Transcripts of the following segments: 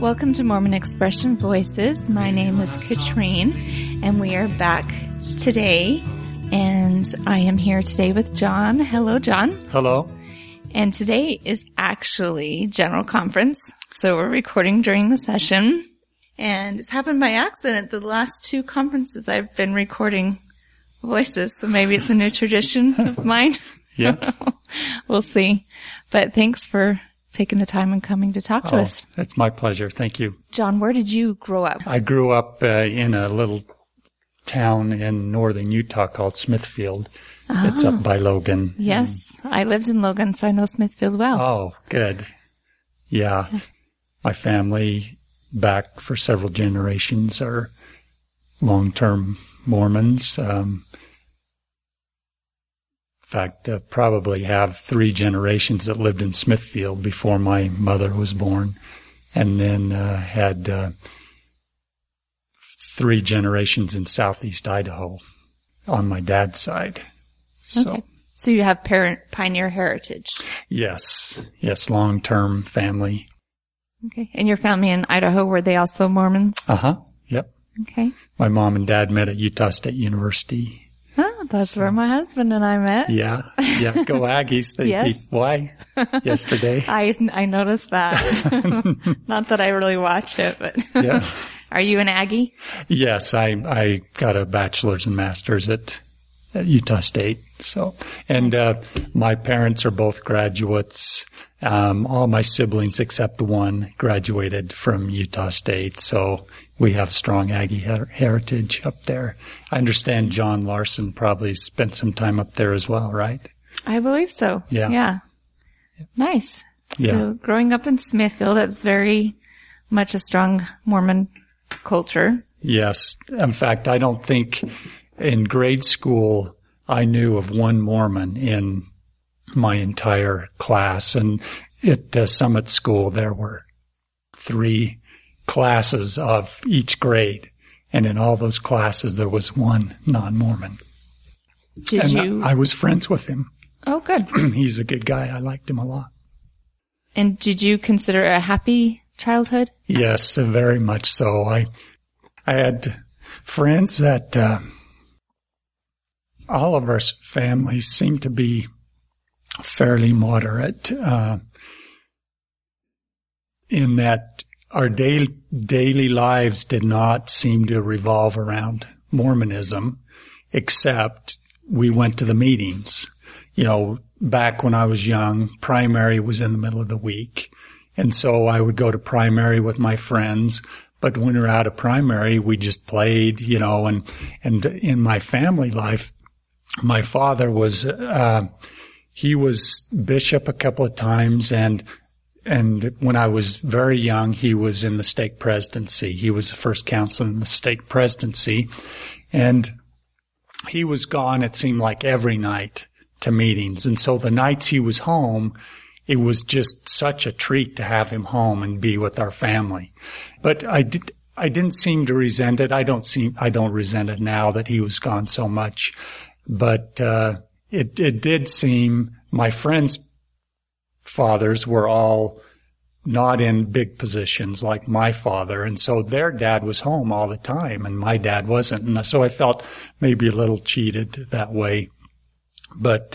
Welcome to Mormon Expression Voices. My name is Katrine, and we are back today. And I am here today with John. Hello, John. Hello. And today is actually General Conference, so we're recording during the session. And it's happened by accident. The last two conferences I've been recording voices, so maybe it's a new tradition of mine. Yeah. We'll see. But thanks for taking the time and coming to talk to us. It's my pleasure. Thank you. John, where did you grow up? I grew up in a little town in northern Utah called Smithfield. It's up by Logan. Yes, I lived in Logan, so I know Smithfield well. Oh, good. Yeah. My family, back for several generations, are long-term Mormons. In fact, probably have 3 generations that lived in Smithfield before my mother was born, and then had 3 generations in southeast Idaho on my dad's side. Okay. So you have pioneer heritage. Yes, long-term family. Okay. And your family in Idaho, were they also Mormons? Yep. Okay. My mom and dad met at Utah State University. Oh, that's where my husband and I met. Yeah, go Aggies. They Yes. beat Y yesterday. I noticed that. Not that I really watch it, but Yeah. Are you an Aggie? Yes, I got a bachelor's and master's at Utah State. So, and my parents are both graduates. All my siblings except one graduated from Utah State. So we have strong Aggie heritage up there. I understand John Larson probably spent some time up there as well, right? I believe so. Yeah. Nice. Yeah. So growing up in Smithfield, that's very much a strong Mormon culture. Yes. In fact, I don't think in grade school I knew of one Mormon in my entire class. And at Summit School, there were 3 classes of each grade. And in all those classes, there was one non-Mormon. I was friends with him. Oh, good. He's a good guy. I liked him a lot. And did you consider a happy childhood? Yes, very much so. I had friends that all of our families seemed to be fairly moderate in that our daily lives did not seem to revolve around Mormonism, except we went to the meetings. You know, back when I was young, primary was in the middle of the week. And so I would go to primary with my friends. But when we were out of primary, we just played, you know, and in my family life, my father was, he was bishop a couple of times, and when I was very young, he was in the stake presidency. He was the first counselor in the stake presidency, and he was gone, it seemed like, every night to meetings. And so the nights he was home, it was just such a treat to have him home and be with our family. But I didn't seem to resent it. I don't resent it now that he was gone so much. But it did seem my friends' fathers were all not in big positions like my father, and so their dad was home all the time, and my dad wasn't. And so I felt maybe a little cheated that way. But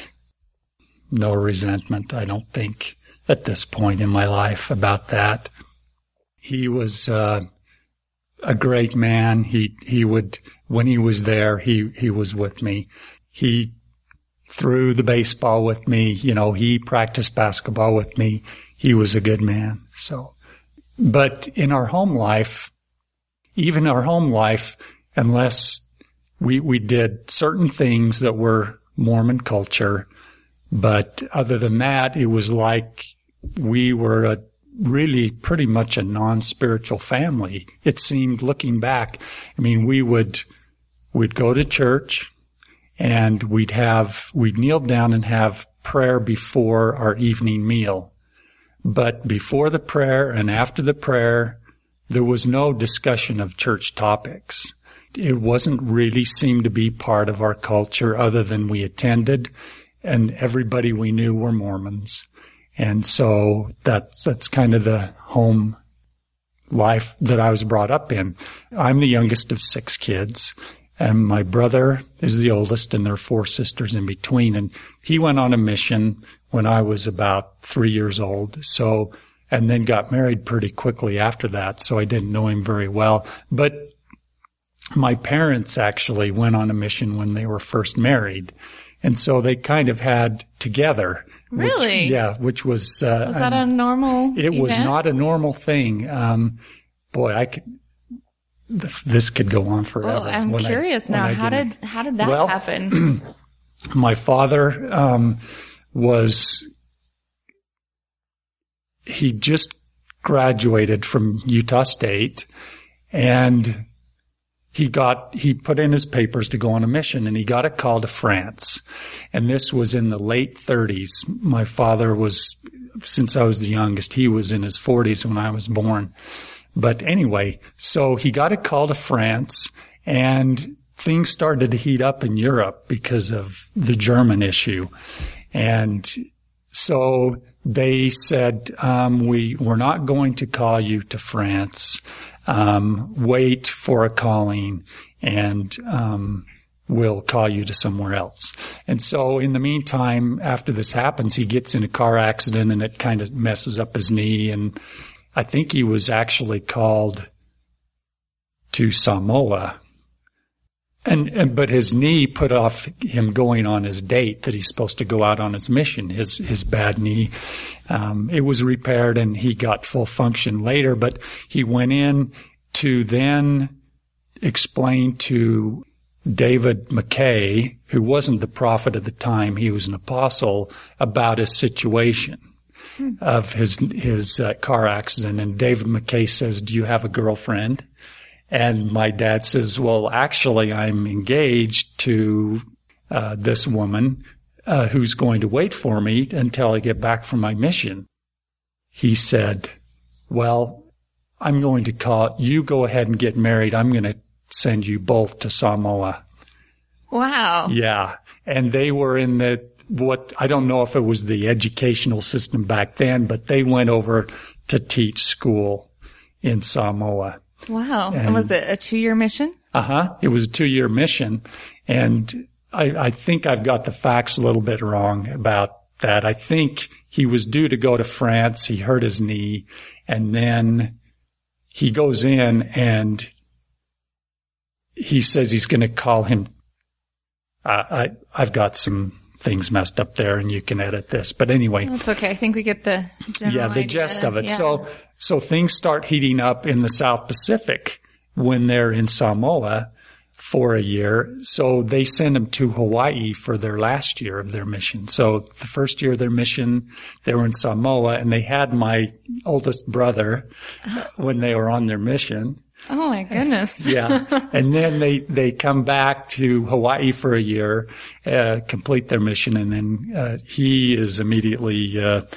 no resentment, I don't think, at this point in my life about that. He was a great man. He would, when he was there, he was with me. He threw the baseball with me. You know, he practiced basketball with me. He was a good man. So, but in our home life, even our home life, unless we did certain things that were Mormon culture, but other than that, it was like we were really pretty much a non-spiritual family. It seemed, looking back, I mean, we'd go to church and we'd kneel down and have prayer before our evening meal. But before the prayer and after the prayer, there was no discussion of church topics. It wasn't really seemed to be part of our culture other than we attended, and everybody we knew were Mormons. And so that's kind of the home life that I was brought up in. I'm the youngest of 6 kids, and my brother is the oldest, and there are 4 sisters in between. And he went on a mission when I was about 3 years old. So, and then got married pretty quickly after that. So I didn't know him very well. But my parents actually went on a mission when they were first married. And so they kind of had together. Really? Which was... was that a normal It was event? not a normal thing. This could go on forever. Oh, I'm curious now. How did that happen? My father, he just graduated from Utah State, and he put in his papers to go on a mission, and he got a call to France. And this was in the late 30s. My father was, since I was the youngest, he was in his 40s when I was born. But anyway, so he got a call to France, and things started to heat up in Europe because of the German issue. And so they said, we're not going to call you to France. Wait for a calling, and we'll call you to somewhere else. And so in the meantime, after this happens, he gets in a car accident, and it kind of messes up his knee. And I think he was actually called to Samoa. But his knee put off him going on his date that he's supposed to go out on his mission, his bad knee. It was repaired, and he got full function later, but he went in to then explain to David McKay, who wasn't the prophet at the time, he was an apostle, about his situation of his car accident. And David McKay says, "Do you have a girlfriend?" And my dad says, "Well, actually, I'm engaged to this woman who's going to wait for me until I get back from my mission." He said, "Well, I'm going to call, you go ahead and get married. I'm going to send you both to Samoa." Wow. Yeah. And they were in I don't know if it was the educational system back then, but they went over to teach school in Samoa. Wow. And was it a 2-year mission? It was a 2-year mission. And I think I've got the facts a little bit wrong about that. I think he was due to go to France. He hurt his knee, and then he goes in and he says he's going to call him. I've got some things messed up there, and you can edit this. But anyway. That's okay. I think we get the general the idea. gist of it. Yeah. So things start heating up in the South Pacific when they're in Samoa for a year. So they send them to Hawaii for their last year of their mission. So the first year of their mission, they were in Samoa, and they had my oldest brother when they were on their mission. Oh my goodness. Yeah. And then they come back to Hawaii for a year, complete their mission, and then he is immediately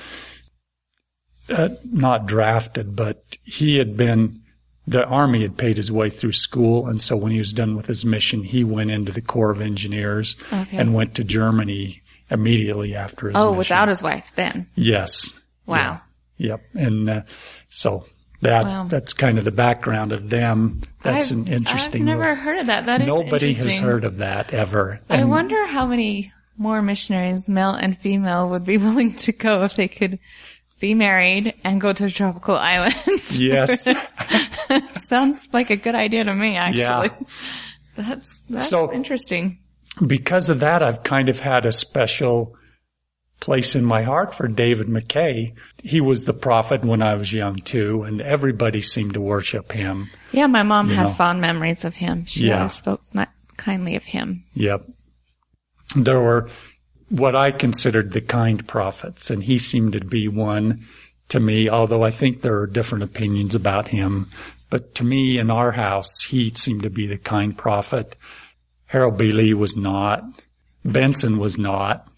not drafted, but the Army had paid his way through school, and so when he was done with his mission, he went into the Corps of Engineers and went to Germany immediately after his mission. Oh, without his wife then? Yes. Wow. Yeah. Yep. And that's kind of the background of them. That's an interesting. I've never heard of that. That is Nobody interesting. has heard of that ever. I wonder how many more missionaries, male and female, would be willing to go if they could be married and go to a tropical island. Yes. Sounds like a good idea to me, actually. Yeah. That's so interesting. Because of that, I've kind of had a special place in my heart for David McKay. He was the prophet when I was young too, and everybody seemed to worship him. Yeah, my mom had fond memories of him. She always spoke kindly of him. Yep. There were what I considered the kind prophets, and he seemed to be one to me, although I think there are different opinions about him. But to me, in our house, he seemed to be the kind prophet. Harold B. Lee was not. Benson was not.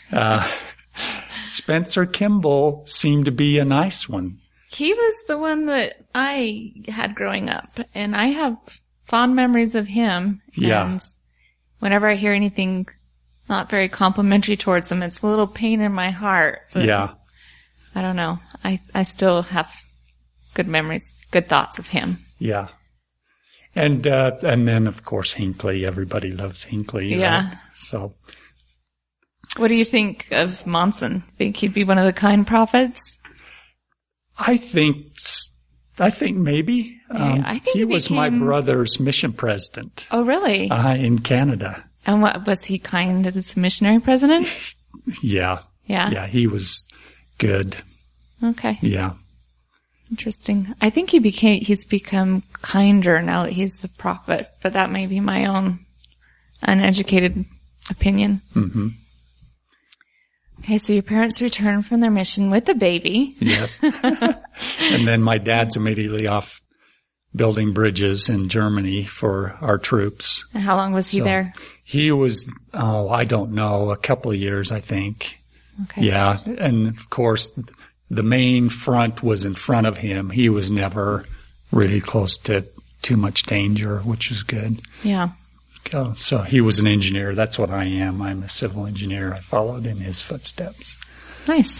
Spencer Kimball seemed to be a nice one. He was the one that I had growing up, and I have fond memories of him. Yeah. And whenever I hear anything not very complimentary towards him, it's a little pain in my heart. But yeah. I don't know. I still have good memories good thoughts of him. Yeah. And then of course Hinckley, everybody loves Hinckley. Yeah. Right? So. What do you think of Monson? Think he'd be one of the kind prophets? I think maybe. I think he was my brother's mission president. Oh, really? In Canada. And what, was he kind as a missionary president? Yeah. Yeah. Yeah, he was good. Okay. Yeah. Interesting. I think he's become kinder now that he's a prophet, but that may be my own uneducated opinion. Mm-hmm. Okay, so your parents returned from their mission with a baby. Yes. And then my dad's immediately off building bridges in Germany for our troops. And how long was he there? He was, I don't know, a couple of years, I think. Okay. Yeah. And of course, the main front was in front of him. He was never really close to too much danger, which is good. Yeah. So he was an engineer. That's what I am. I'm a civil engineer. I followed in his footsteps. Nice.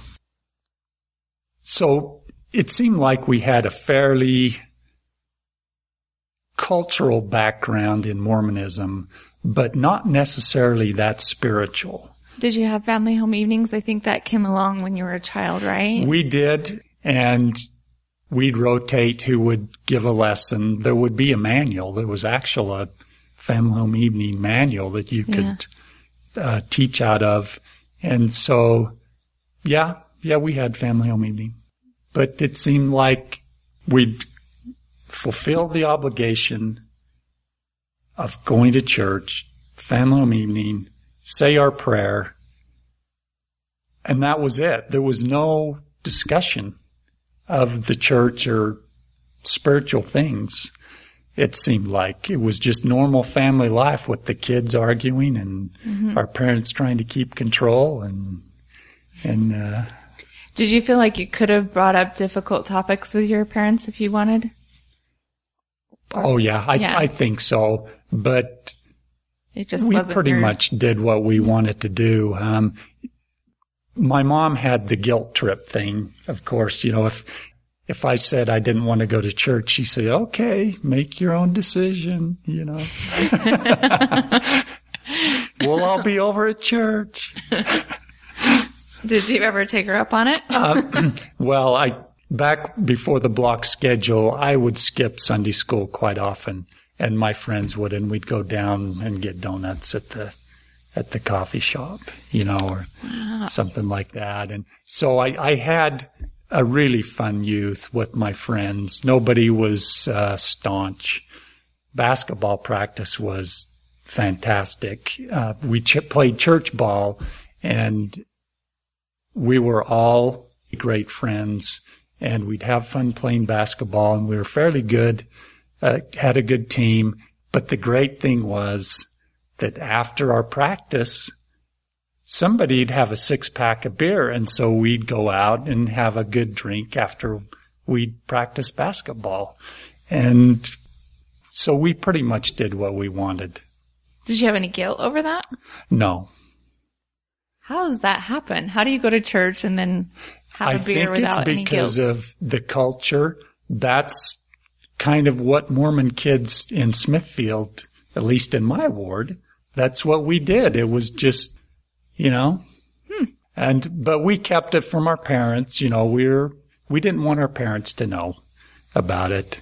So it seemed like we had a fairly cultural background in Mormonism, but not necessarily that spiritual. Did you have family home evenings? I think that came along when you were a child, right? We did, and we'd rotate who would give a lesson. There would be a manual. There was actually a family home evening manual that you could teach out of. And so, yeah, we had family home evening. But it seemed like we'd fulfill the obligation of going to church, family home evening, say our prayer, and that was it. There was no discussion of the church or spiritual things. It seemed like it was just normal family life with the kids arguing and our parents trying to keep control and Did you feel like you could have brought up difficult topics with your parents if you wanted? Oh yeah, I think so. But it just we wasn't pretty much did what we wanted to do. My mom had the guilt trip thing. Of course, you know, if I said I didn't want to go to church, she said, okay, make your own decision, you know. We'll all be over at church. Did you ever take her up on it? Well, back before the block schedule, I would skip Sunday school quite often, and my friends would, and we'd go down and get donuts at the coffee shop, you know, or something like that. And so I had a really fun youth with my friends. Nobody was staunch. Basketball practice was fantastic. We played church ball, and we were all great friends, and we'd have fun playing basketball, and we were fairly good, had a good team. But the great thing was that after our practice, somebody'd have a 6-pack of beer, and so we'd go out and have a good drink after we'd practice basketball. And so we pretty much did what we wanted. Did you have any guilt over that? No. How does that happen? How do you go to church and then have a beer without any guilt? I think it's because of the culture. That's kind of what Mormon kids in Smithfield, at least in my ward, that's what we did. It was just, you know, but we kept it from our parents. You know, we didn't want our parents to know about it.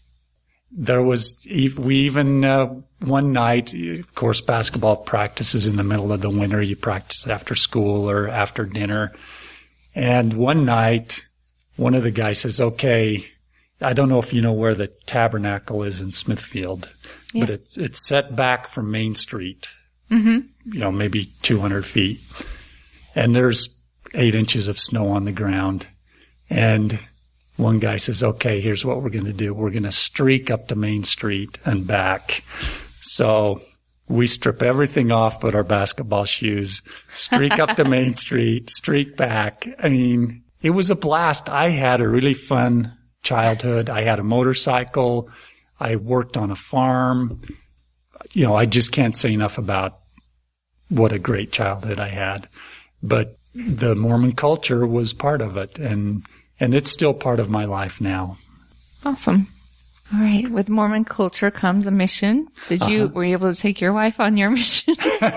We even, one night, of course, basketball practice is in the middle of the winter. You practice after school or after dinner. And one night, one of the guys says, okay, I don't know if you know where the tabernacle is in Smithfield, but it's set back from Main Street, you know, maybe 200 feet. And there's 8 inches of snow on the ground. And one guy says, okay, here's what we're going to do. We're going to streak up to Main Street and back. So we strip everything off but our basketball shoes, streak up to Main Street, streak back. I mean, it was a blast. I had a really fun childhood. I had a motorcycle. I worked on a farm. You know, I just can't say enough about what a great childhood I had. But the Mormon culture was part of it, and it's still part of my life now. Awesome. All right. With Mormon culture comes a mission. Were you able to take your wife on your mission?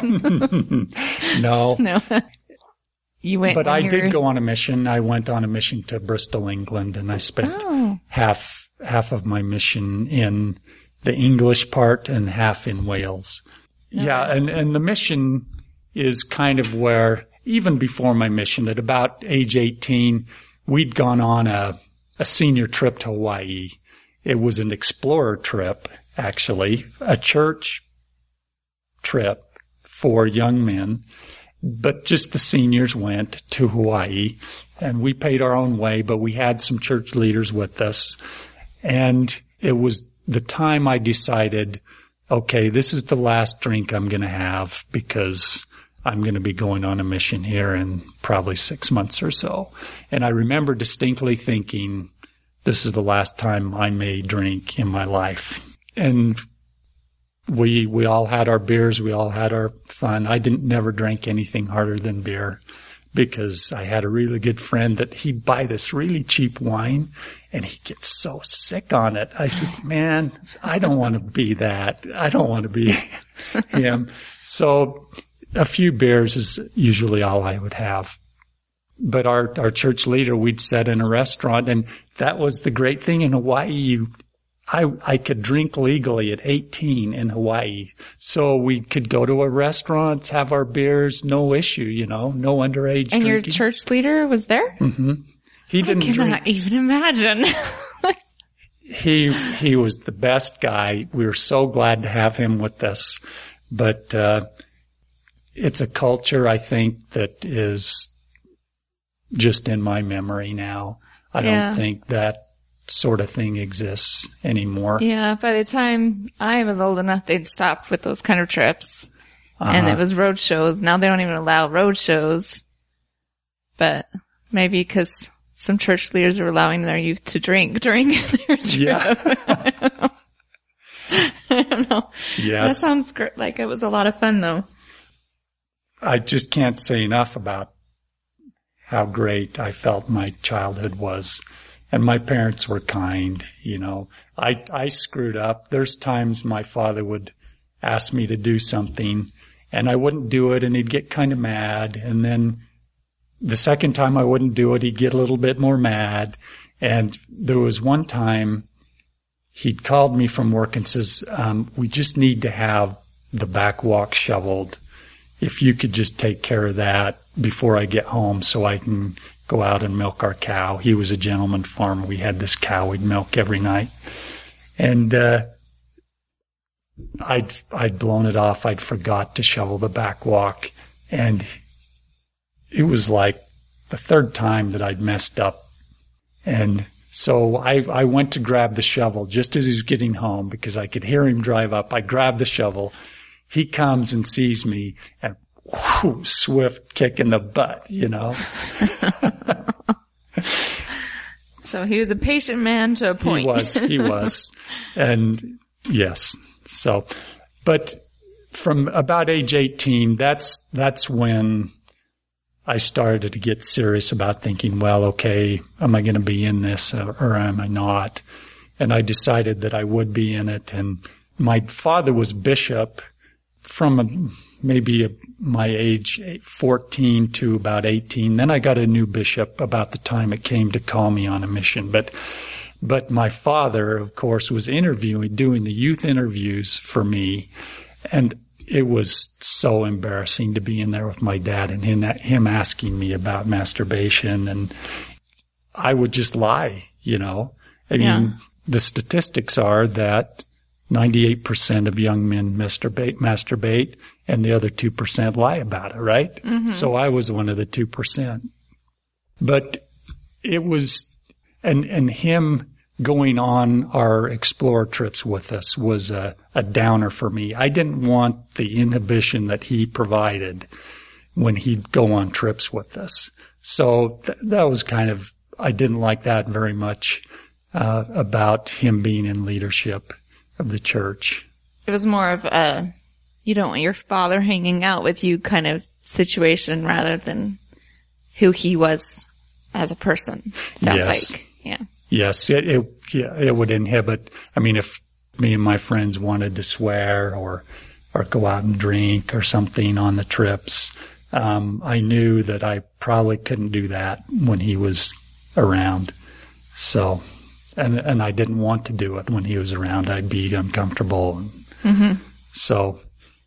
No. No. You went, but I did go on a mission. I went on a mission to Bristol, England, and I spent half of my mission in the English part and half in Wales. Okay. Yeah. And the mission is kind of where, even before my mission, at about age 18, we'd gone on a senior trip to Hawaii. It was an explorer trip, actually, a church trip for young men, but just the seniors went to Hawaii, and we paid our own way, but we had some church leaders with us. And it was the time I decided, okay, this is the last drink I'm going to have because I'm going to be going on a mission here in probably 6 months or so. And I remember distinctly thinking, this is the last time I may drink in my life. And we all had our beers. We all had our fun. I never drank anything harder than beer because I had a really good friend that he'd buy this really cheap wine and he gets so sick on it. I said, man, I don't want to be that. I don't want to be him. So a few beers is usually all I would have. But our church leader, we'd sit in a restaurant, and that was the great thing in Hawaii. I could drink legally at 18 in Hawaii. So we could go to a restaurant, have our beers, no issue, no underage and drinking. Your church leader was there? Mm-hmm. He didn't drink. I cannot even imagine. He was the best guy. We were so glad to have him with us. But it's a culture, I think, that is just in my memory now. I don't think that sort of thing exists anymore. Yeah, by the time I was old enough, they'd stopped with those kind of trips. And it was road shows. Now they don't even allow road shows. But maybe because some church leaders are allowing their youth to drink during their trip. Yeah. I don't know. Yes. That sounds like it was a lot of fun, though. I just can't say enough about how great I felt my childhood was. And my parents were kind, I screwed up. There's times my father would ask me to do something and I wouldn't do it and he'd get kind of mad. And then the second time I wouldn't do it, he'd get a little bit more mad. And there was one time he'd called me from work and says, we just need to have the back walk shoveled. If you could just take care of that before I get home so I can go out and milk our cow. He was a gentleman farmer. We had this cow we'd milk every night. And I'd blown it off. I'd forgot to shovel the back walk. And it was like the third time that I'd messed up. And so I went to grab the shovel just as he was getting home because I could hear him drive up. I grabbed the shovel. He comes and sees me and whoo, swift kick in the butt, So he was a patient man to a point. He was. And yes. So, but from about age 18, that's when I started to get serious about thinking, well, okay, am I going to be in this or am I not? And I decided that I would be in it. And my father was bishop from my age 14 to about 18. Then I got a new bishop about the time it came to call me on a mission. But my father, of course, was doing the youth interviews for me. And it was so embarrassing to be in there with my dad and him asking me about masturbation. And I would just lie, I mean, the statistics are that 98% of young men masturbate, and the other 2% lie about it, right? Mm-hmm. So I was one of the 2%. But it was, and him going on our explorer trips with us was a downer for me. I didn't want the inhibition that he provided when he'd go on trips with us. So that was I didn't like that very much, about him being in leadership of the church. It was more of you don't want your father hanging out with you kind of situation rather than who he was as a person. Sounds like. Yeah. Yes, it would inhibit. I mean, if me and my friends wanted to swear or go out and drink or something on the trips, I knew that I probably couldn't do that when he was around. So, and I didn't want to do it when he was around. I'd be uncomfortable. So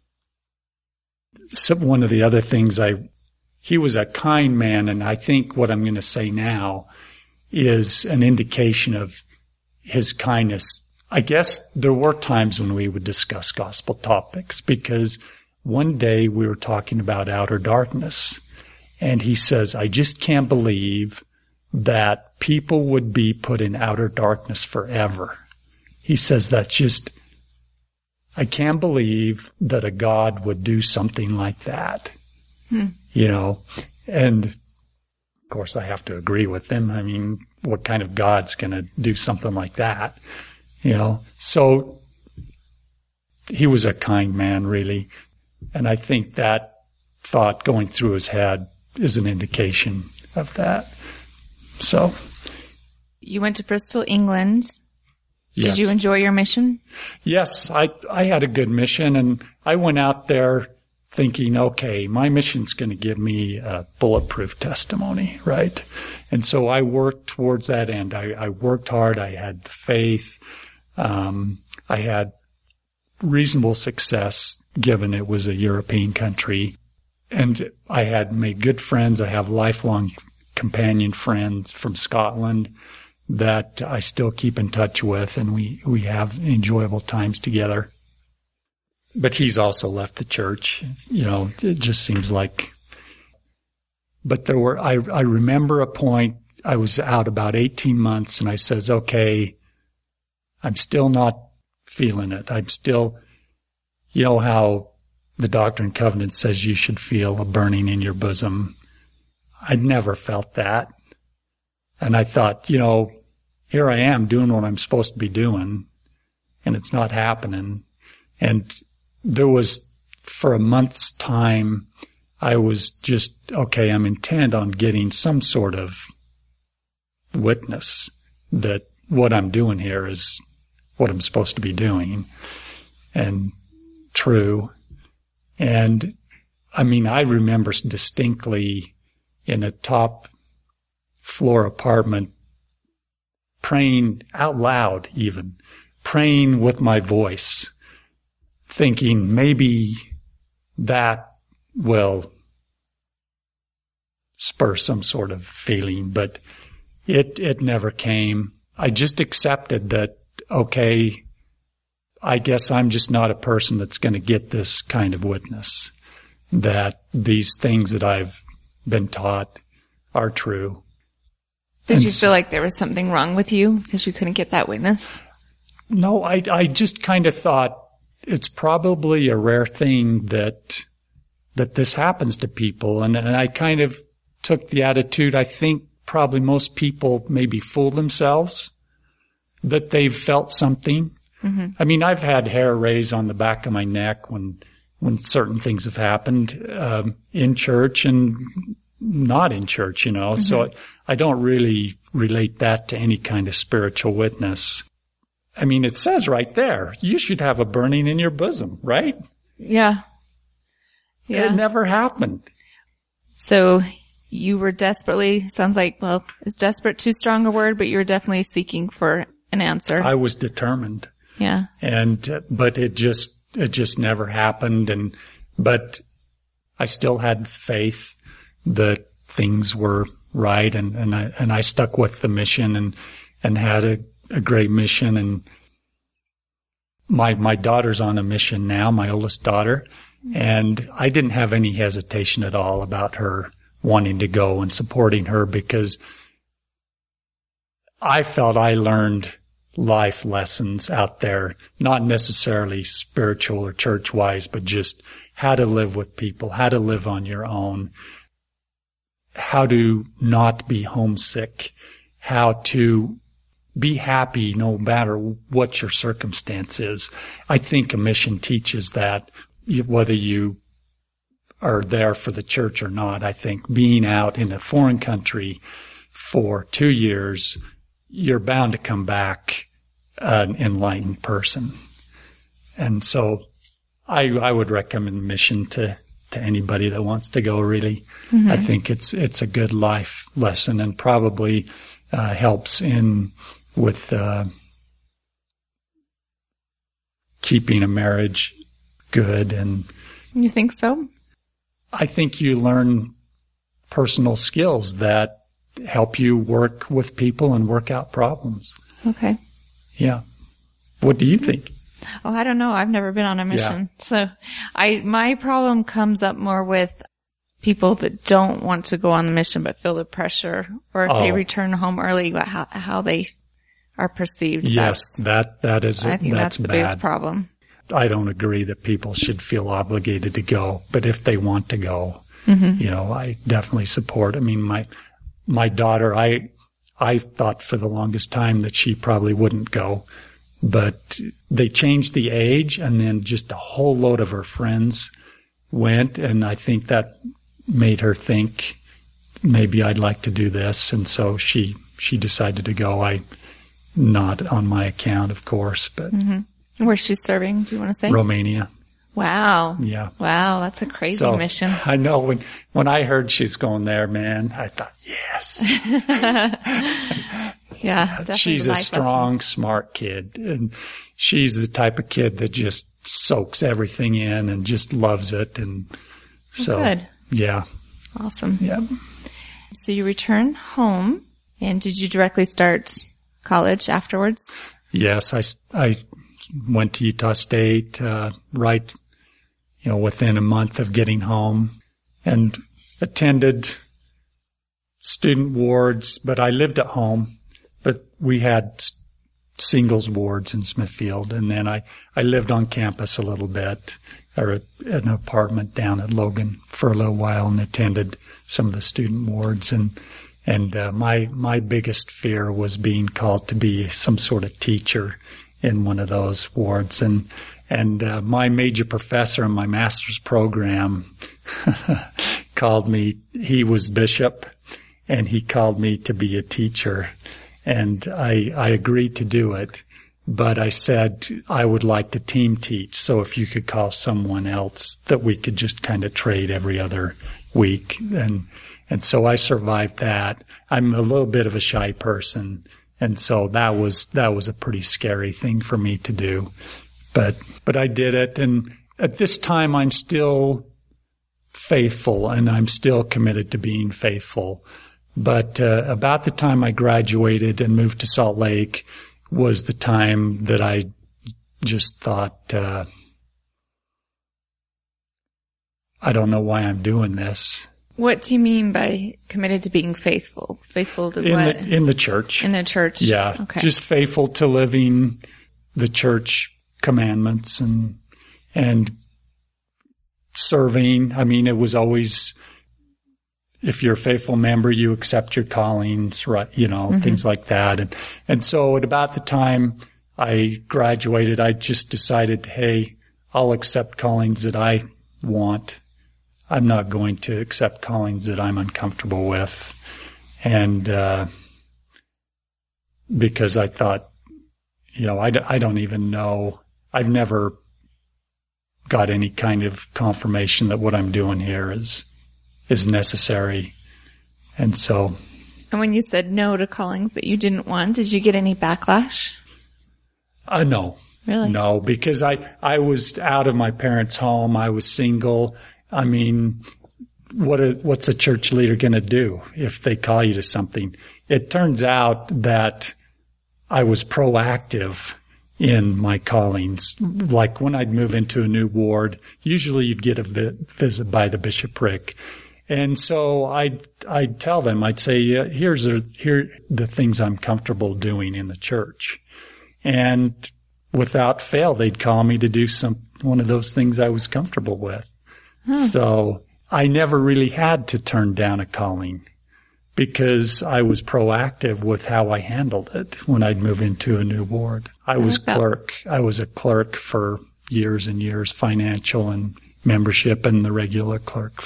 one of the other things he was a kind man, and I think what I'm going to say now is an indication of his kindness. I guess there were times when we would discuss gospel topics, because one day we were talking about outer darkness, and he says, I just can't believe that people would be put in outer darkness forever. He says, I can't believe that a God would do something like that. You know, and of course I have to agree with him. I mean, what kind of God's going to do something like that? You know, so he was a kind man, really. And I think that thought going through his head is an indication of that. So. You went to Bristol, England. Yes. Did you enjoy your mission? Yes, I had a good mission, and I went out there thinking, okay, my mission's going to give me a bulletproof testimony, right? And so I worked towards that end. I worked hard. I had the faith. I had reasonable success, given it was a European country. And I had made good friends. I have lifelong companion friends from Scotland that I still keep in touch with, and we have enjoyable times together. But he's also left the church. You know, it just seems like. But I remember a point, I was out about 18 months, and I says, okay, I'm still not feeling it. I'm still, you know how the Doctrine and Covenants says you should feel a burning in your bosom. I'd never felt that. And I thought, you know, here I am doing what I'm supposed to be doing, and it's not happening. And there was, for a month's time, I was just, okay, I'm intent on getting some sort of witness that what I'm doing here is what I'm supposed to be doing and true. And I mean, I remember distinctly in a top floor apartment praying out loud, even praying with my voice, thinking maybe that will spur some sort of feeling, but it never came. I just accepted that, okay, I guess I'm just not a person that's going to get this kind of witness, that these things that I've been taught are true. Did you feel like there was something wrong with you because you couldn't get that witness? No, I just kind of thought it's probably a rare thing that this happens to people. And I kind of took the attitude, I think probably most people maybe fool themselves that they've felt something. Mm-hmm. I mean, I've had hair raise on the back of my neck when certain things have happened, in church and not in church, you know. Mm-hmm. So I don't really relate that to any kind of spiritual witness. I mean, it says right there, you should have a burning in your bosom, right? Yeah. Yeah. It never happened. So you were desperately, sounds like, well, is desperate too strong a word, but you were definitely seeking for an answer. I was determined. Yeah. But it just never happened. But I still had faith that things were right. And I stuck with the mission and had a great mission. And my daughter's on a mission now, my oldest daughter. And I didn't have any hesitation at all about her wanting to go and supporting her, because I felt I learned life lessons out there, not necessarily spiritual or church-wise, but just how to live with people, how to live on your own, how to not be homesick, how to be happy no matter what your circumstance is. I think a mission teaches that, whether you are there for the church or not. I think being out in a foreign country for 2 years, you're bound to come back an enlightened person. And so I would recommend mission to anybody that wants to go, really. I think it's a good life lesson, and probably helps with keeping a marriage good. And you think so? I think you learn personal skills that help you work with people and work out problems. Okay. Yeah. What do you think? Oh, I don't know. I've never been on a mission. Yeah. So my problem comes up more with people that don't want to go on the mission but feel the pressure, or if they return home early, how they are perceived. Yes, that is, I think that's the biggest problem. I don't agree that people should feel obligated to go, but if they want to go, I definitely support. I mean, my daughter, I thought for the longest time that she probably wouldn't go, but they changed the age, and then just a whole load of her friends went, and I think that made her think maybe I'd like to do this, and so she decided to go. Not on my account, of course, but where's she serving? Do you want to say? Romania. Wow. Yeah. Wow, that's a crazy mission. I know when I heard she's going there, man, I thought, yes. Yeah, definitely. She's a strong, smart kid, and she's the type of kid that just soaks everything in and just loves it, and so good. Yeah. Awesome. Yeah. So you return home, and did you directly start college afterwards? Yes, I went to Utah State right, within a month of getting home, and attended student wards, but I lived at home. But we had singles wards in Smithfield, and then I lived on campus a little bit, or an apartment down at Logan for a little while, and attended some of the student wards. And my biggest fear was being called to be some sort of teacher in one of those wards. And my major professor in my master's program called me. He was bishop, and he called me to be a teacher. And I agreed to do it, but I said I would like to team teach. So if you could call someone else, that we could just kind of trade every other week. And so I survived that. I'm a little bit of a shy person, and so that was a pretty scary thing for me to do. But I did it, and at this time I'm still faithful, and I'm still committed to being faithful. But about the time I graduated and moved to Salt Lake was the time that I just thought, I don't know why I'm doing this. What do you mean by committed to being faithful? Faithful to what? In the church. In the church? Yeah. Okay. Just faithful to living the church commandments and serving. I mean, it was always, if you're a faithful member, you accept your callings, right? Things like that. And so at about the time I graduated, I just decided, hey, I'll accept callings that I want. I'm not going to accept callings that I'm uncomfortable with. And, because I thought, I don't even know. I've never got any kind of confirmation that what I'm doing here is necessary. And so. And when you said no to callings that you didn't want, did you get any backlash? No. Really? No, because I was out of my parents' home. I was single. I mean, what's a church leader going to do if they call you to something? It turns out that I was proactive in my callings. Like when I'd move into a new ward, usually you'd get a visit by the bishopric. And so I'd tell them, I'd say, here are the things I'm comfortable doing in the church. And without fail, they'd call me to do one of those things I was comfortable with. So I never really had to turn down a calling because I was proactive with how I handled it when I'd move into a new ward. I was a clerk for years and years, financial and membership, and the regular clerk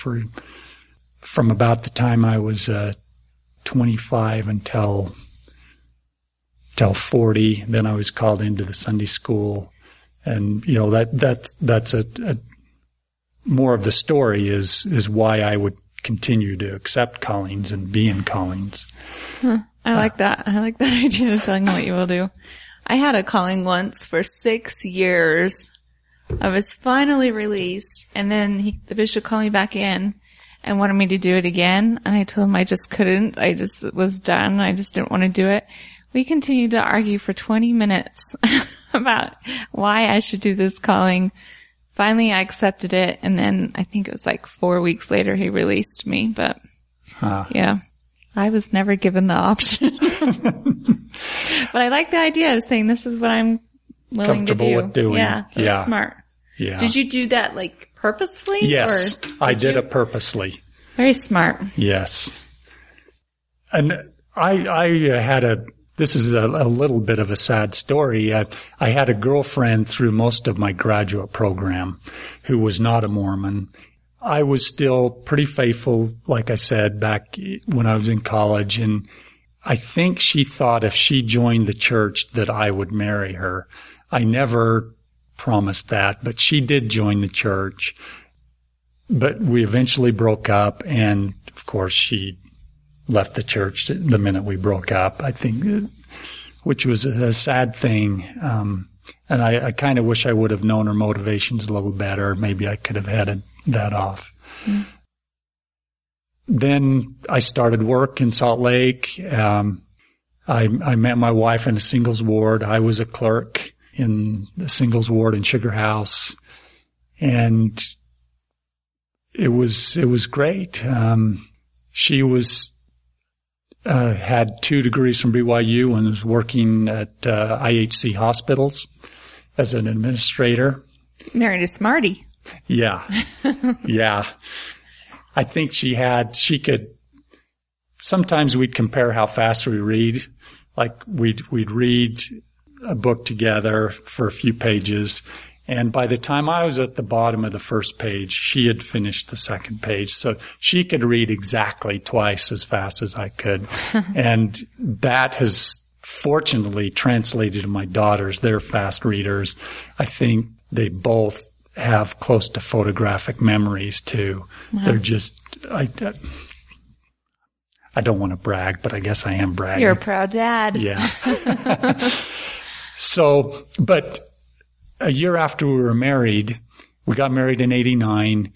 from about the time I was 25 until till 40. Then I was called into the Sunday school. And, that's a more of the story is why I would continue to accept callings and be in callings. I like that. I like that idea of telling them what you will do. I had a calling once for 6 years. I was finally released, and then the bishop called me back in and wanted me to do it again. And I told him I just couldn't. I just was done. I just didn't want to do it. We continued to argue for 20 minutes about why I should do this calling. Finally, I accepted it, and then I think it was like 4 weeks later he released me. But yeah, I was never given the option. But I like the idea of saying this is what I'm willing to do. Comfortable with doing. Yeah, that's smart. Yeah. Did you do that like purposely? Yes, or I did it purposely. Very smart. Yes. And I had this is a little bit of a sad story. I had a girlfriend through most of my graduate program who was not a Mormon. I was still pretty faithful, like I said, back when I was in college. And I think she thought if she joined the church that I would marry her. I never promised that, but she did join the church. But we eventually broke up, and of course she left the church the minute we broke up, I think, which was a sad thing. And I kind of wish I would have known her motivations a little better. Maybe I could have headed that off. Mm. Then I started work in Salt Lake. I met my wife in a singles ward. I was a clerk in the singles ward in Sugar House. And it was great. She had 2 degrees from BYU and was working at IHC hospitals as an administrator. Married a smarty. Yeah. Yeah. I think she could, sometimes we'd compare how fast we read. Like we'd read a book together for a few pages. And by the time I was at the bottom of the first page, she had finished the second page. So she could read exactly twice as fast as I could. And that has fortunately translated to my daughters. They're fast readers. I think they both have close to photographic memories too. Wow. They're just, I don't want to brag, but I guess I am bragging. You're a proud dad. Yeah. So, but a year after we were married, we got married in 89.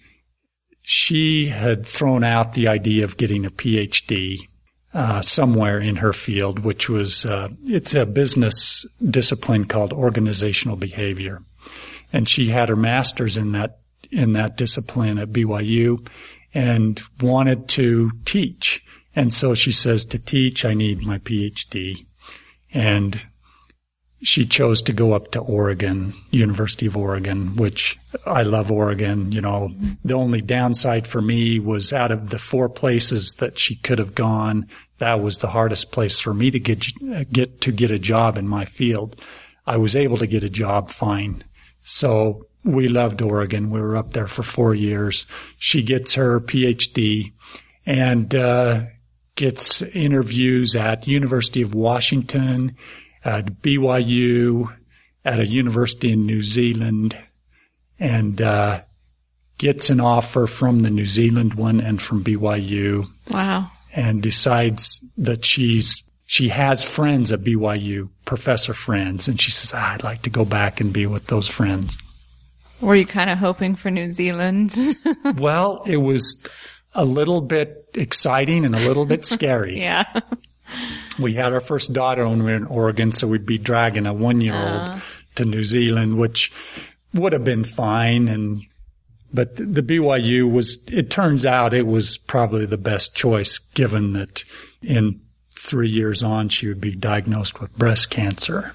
She had thrown out the idea of getting a PhD somewhere in her field, which was it's a business discipline called organizational behavior, and she had her master's in that discipline at BYU, and wanted to teach. And so she says, to teach, I need my PhD, and she chose to go up to Oregon, University of Oregon, which I love Oregon. You know, the only downside for me was out of the 4 places that she could have gone, that was the hardest place for me to get a job in my field. I was able to get a job fine. So we loved Oregon. We were up there for 4 years. She gets her PhD and gets interviews at University of Washington, at BYU, at a university in New Zealand, and gets an offer from the New Zealand one and from BYU. Wow. And decides that she has friends at BYU, professor friends, and she says, I'd like to go back and be with those friends. Were you kind of hoping for New Zealand? Well, it was a little bit exciting and a little bit scary. Yeah. We had our first daughter when we were in Oregon, so we'd be dragging a 1-year-old to New Zealand, which would have been fine. But the BYU it turns out it was probably the best choice, given that in 3 years on, she would be diagnosed with breast cancer.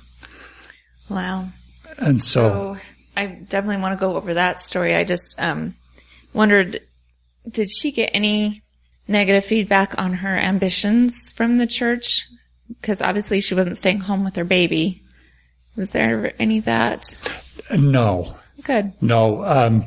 Wow. And so I definitely want to go over that story. I just wondered, did she get any negative feedback on her ambitions from the church? Because obviously she wasn't staying home with her baby. Was there any of that? No. Good. No.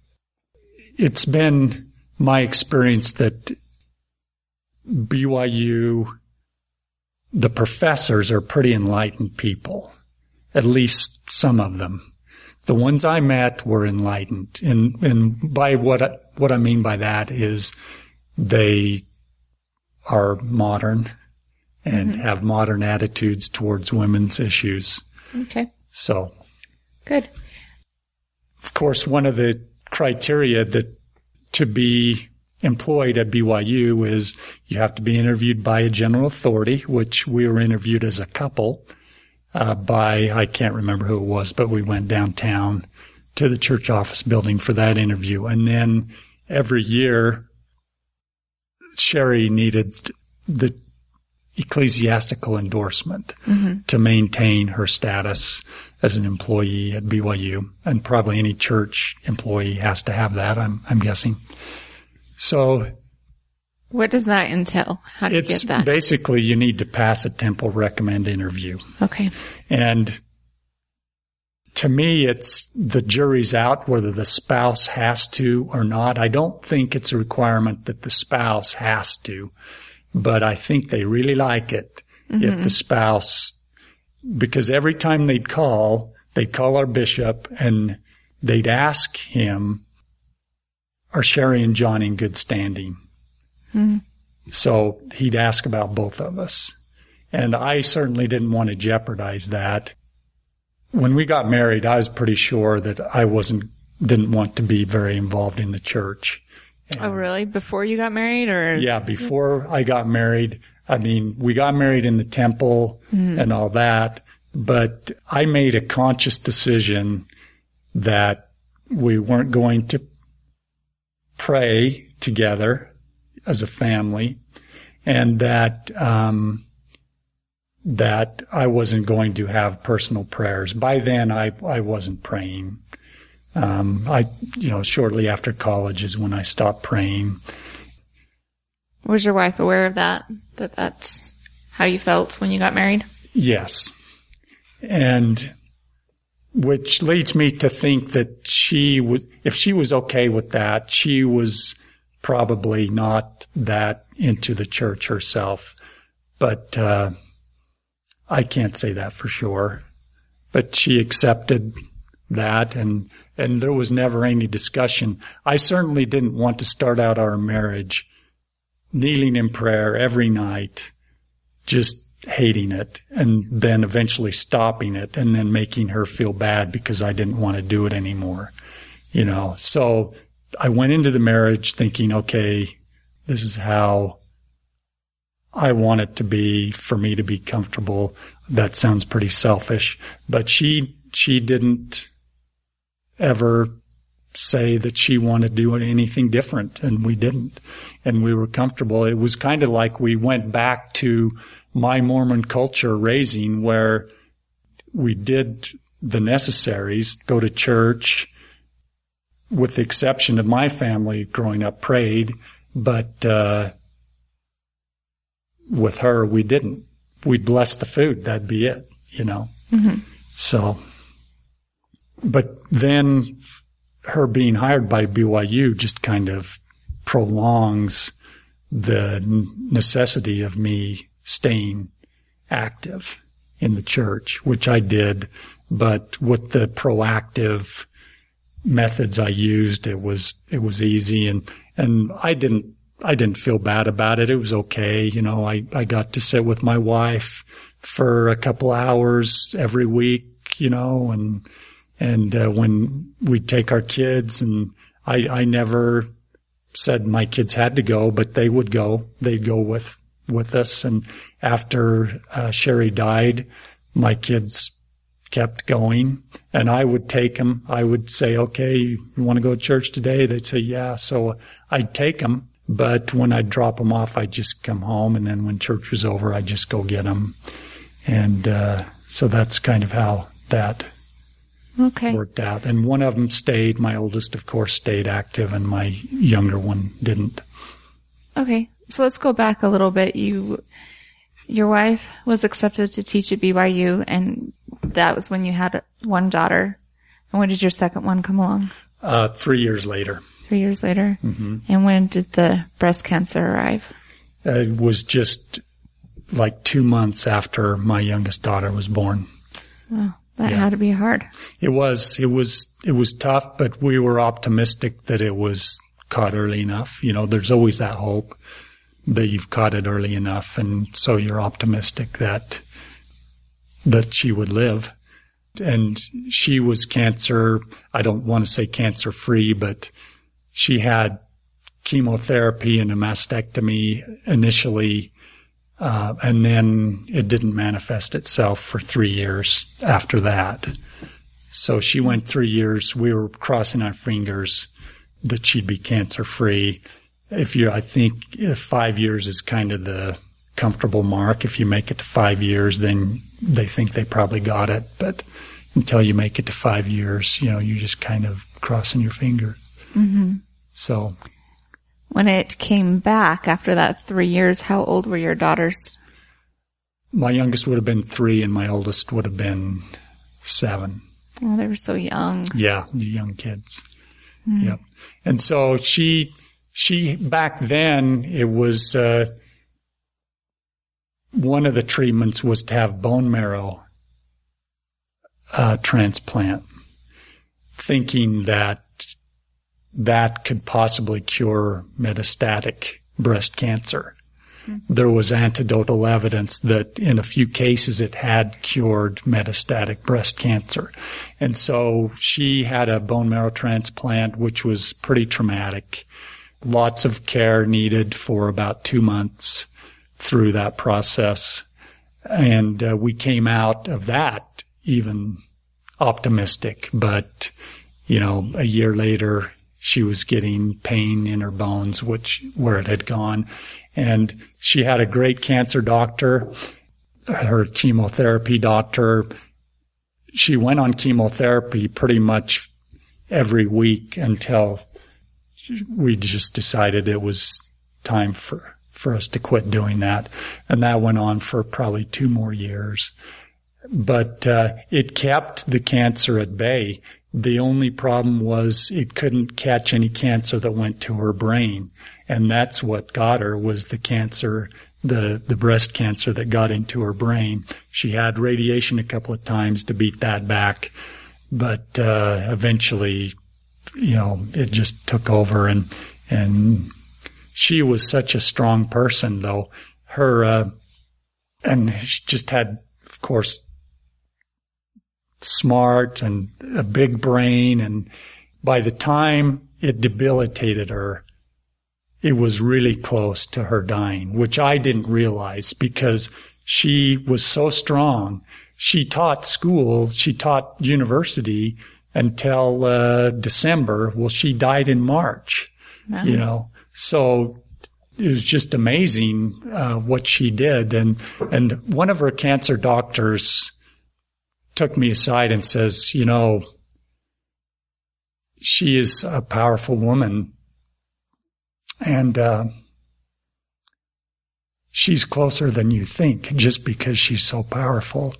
It's been my experience that BYU the professors are pretty enlightened people, at least some of them. The ones I met were enlightened. And by what I mean by that is they are modern and have modern attitudes towards women's issues. Okay. So. Good. Of course, one of the criteria that to be employed at BYU is you have to be interviewed by a general authority, which we were interviewed as a couple by, I can't remember who it was, but we went downtown to the church office building for that interview. And then every year, Sherry needed the ecclesiastical endorsement to maintain her status as an employee at BYU. And probably any church employee has to have that, I'm guessing. So what does that entail? How do you get that? Basically, you need to pass a temple recommend interview. Okay. And to me, it's the jury's out whether the spouse has to or not. I don't think it's a requirement that the spouse has to, but I think they really like it if the spouse, because every time they'd call our bishop and they'd ask him, are Sherry and John in good standing? So he'd ask about both of us. And I certainly didn't want to jeopardize that. When we got married, I was pretty sure that I didn't want to be very involved in the church. And, oh, really? Before you got married, or? Yeah, before I got married. I mean, we got married in the temple and all that, but I made a conscious decision that we weren't going to pray together as a family, and that that I wasn't going to have personal prayers. By then, I wasn't praying. Shortly after college is when I stopped praying. Was your wife aware of that that's how you felt when you got married? Yes. And which leads me to think that if she was okay with that, she was probably not that into the church herself. But I can't say that for sure. But she accepted that, and there was never any discussion. I certainly didn't want to start out our marriage kneeling in prayer every night, just hating it, and then eventually stopping it, and then making her feel bad because I didn't want to do it anymore. So I went into the marriage thinking, okay, this is how I want it to be, for me to be comfortable. That sounds pretty selfish, but she didn't ever say that she wanted to do anything different, and we didn't. And we were comfortable. It was kind of like we went back to my Mormon culture raising, where we did the necessaries, go to church, with the exception of my family growing up prayed, but with her we didn't. We'd bless the food, that'd be it, So, but then her being hired by BYU just kind of prolongs the necessity of me staying active in the church, which I did, but with the proactive methods I used, it was easy, and I didn't feel bad about it. It was okay. I got to sit with my wife for a couple hours every week, and when we'd take our kids, and I never said my kids had to go, but they would go. They'd go with us. And after Sherry died, my kids kept going, and I would take them. I would say, okay, you want to go to church today? They'd say, yeah. So I'd take them, but when I'd drop them off, I'd just come home, and then when church was over, I'd just go get them. And so that's kind of how that worked out. And one of them stayed. My oldest, of course, stayed active, and my younger one didn't. Okay. So let's go back a little bit. Your wife was accepted to teach at BYU, and that was when you had one daughter. And when did your second one come along? 3 years later. 3 years later? Mm-hmm. And when did the breast cancer arrive? It was just like 2 months after my youngest daughter was born. Well, that had to be hard. It was tough, but we were optimistic that it was caught early enough. You know, there's always that hope that you've caught it early enough. And so you're optimistic that she would live. And she was cancer, I don't want to say cancer free, but she had chemotherapy and a mastectomy initially, and then it didn't manifest itself for 3 years after that. So she went 3 years. We were crossing our fingers that she'd be cancer free. I think 5 years is kind of the comfortable mark. If you make it to 5 years, then they think they probably got it. But until you make it to 5 years, you're just kind of crossing your fingers. Mm-hmm. So when it came back after that 3 years, how old were your daughters? My youngest would have been 3 and my oldest would have been 7. Oh, they were so young. Yeah, young kids. Mm. Yep. And so she back then, it was, one of the treatments was to have bone marrow transplant, thinking that could possibly cure metastatic breast cancer. Mm-hmm. There was anecdotal evidence that in a few cases it had cured metastatic breast cancer. And so she had a bone marrow transplant, which was pretty traumatic. Lots of care needed for about 2 months through that process. And we came out of that even optimistic. But, a year later, she was getting pain in her bones, where it had gone. And she had a great cancer doctor, her chemotherapy doctor. She went on chemotherapy pretty much every week until we just decided it was time for us to quit doing that. And that went on for probably 2 more years. But it kept the cancer at bay. The only problem was it couldn't catch any cancer that went to her brain. And that's what got her, was the cancer, the breast cancer that got into her brain. She had radiation a couple of times to beat that back. But eventually, it just took over. And she was such a strong person, though. And she just had, of course, smart and a big brain. And by the time it debilitated her, it was really close to her dying, which I didn't realize because she was so strong. She taught school, she taught university until December. Well, she died in March, Wow. So it was just amazing what she did. And one of her cancer doctors took me aside and says, she is a powerful woman, and she's closer than you think just because she's so powerful.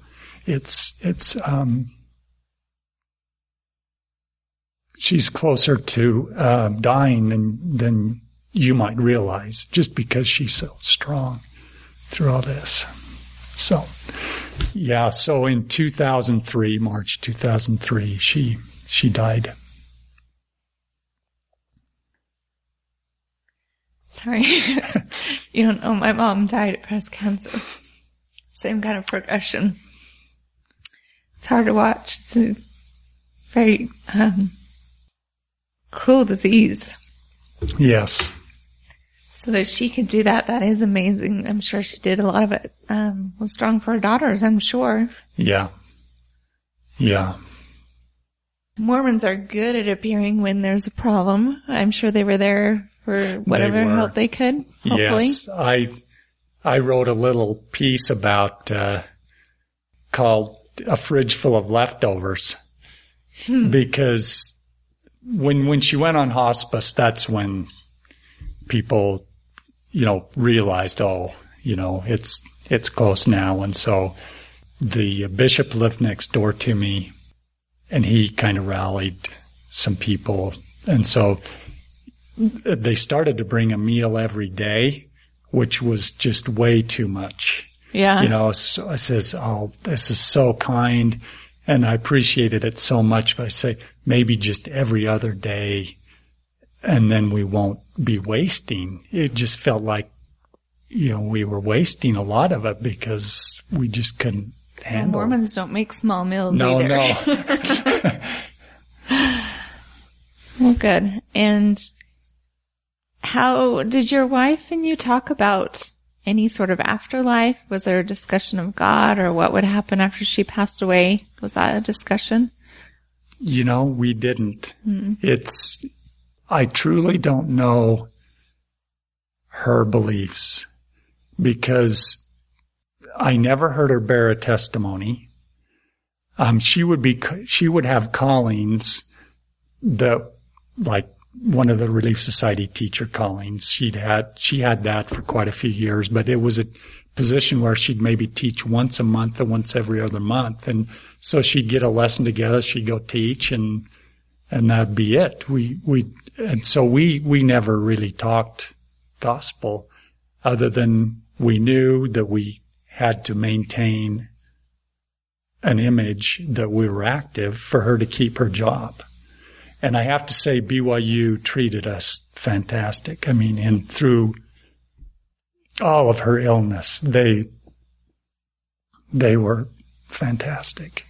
She's closer to dying than you might realize just because she's so strong through all this. So, so in 2003, March 2003, she died. Sorry. You don't know, my mom died of breast cancer. Same kind of progression. It's hard to watch. It's a very cruel disease. Yes. So that she could do that is amazing. I'm sure she did a lot of it. Was strong for her daughters, I'm sure. Yeah. Yeah. Mormons are good at appearing when there's a problem. I'm sure they were there for whatever help they could, hopefully. Yes. I wrote a little piece about, called A Fridge Full of Leftovers. Because when she went on hospice, that's when people, realized, it's close now. And so the bishop lived next door to me, and he kind of rallied some people. And so they started to bring a meal every day, which was just way too much. Yeah. You know, so I says, oh, this is so kind. And I appreciated it so much. But I say, maybe just every other day, and then we won't be wasting. It just felt like, you know, we were wasting a lot of it because we just couldn't handle. Mormons don't make small meals No, either. Well, good. And how did your wife and you talk about any sort of afterlife? Was there a discussion of God or what would happen after she passed away? Was that a discussion? You know, we didn't. I truly don't know her beliefs because I never heard her bear a testimony. She would have callings that, like one of the Relief Society teacher callings. She had that for quite a few years, but it was a position where she'd maybe teach once a month or once every other month. And so she'd get a lesson together, she'd go teach, and that'd be it. And so we never really talked gospel other than we knew that we had to maintain an image that we were active for her to keep her job. And I have to say, BYU treated us fantastic. I mean, and through all of her illness, they were fantastic.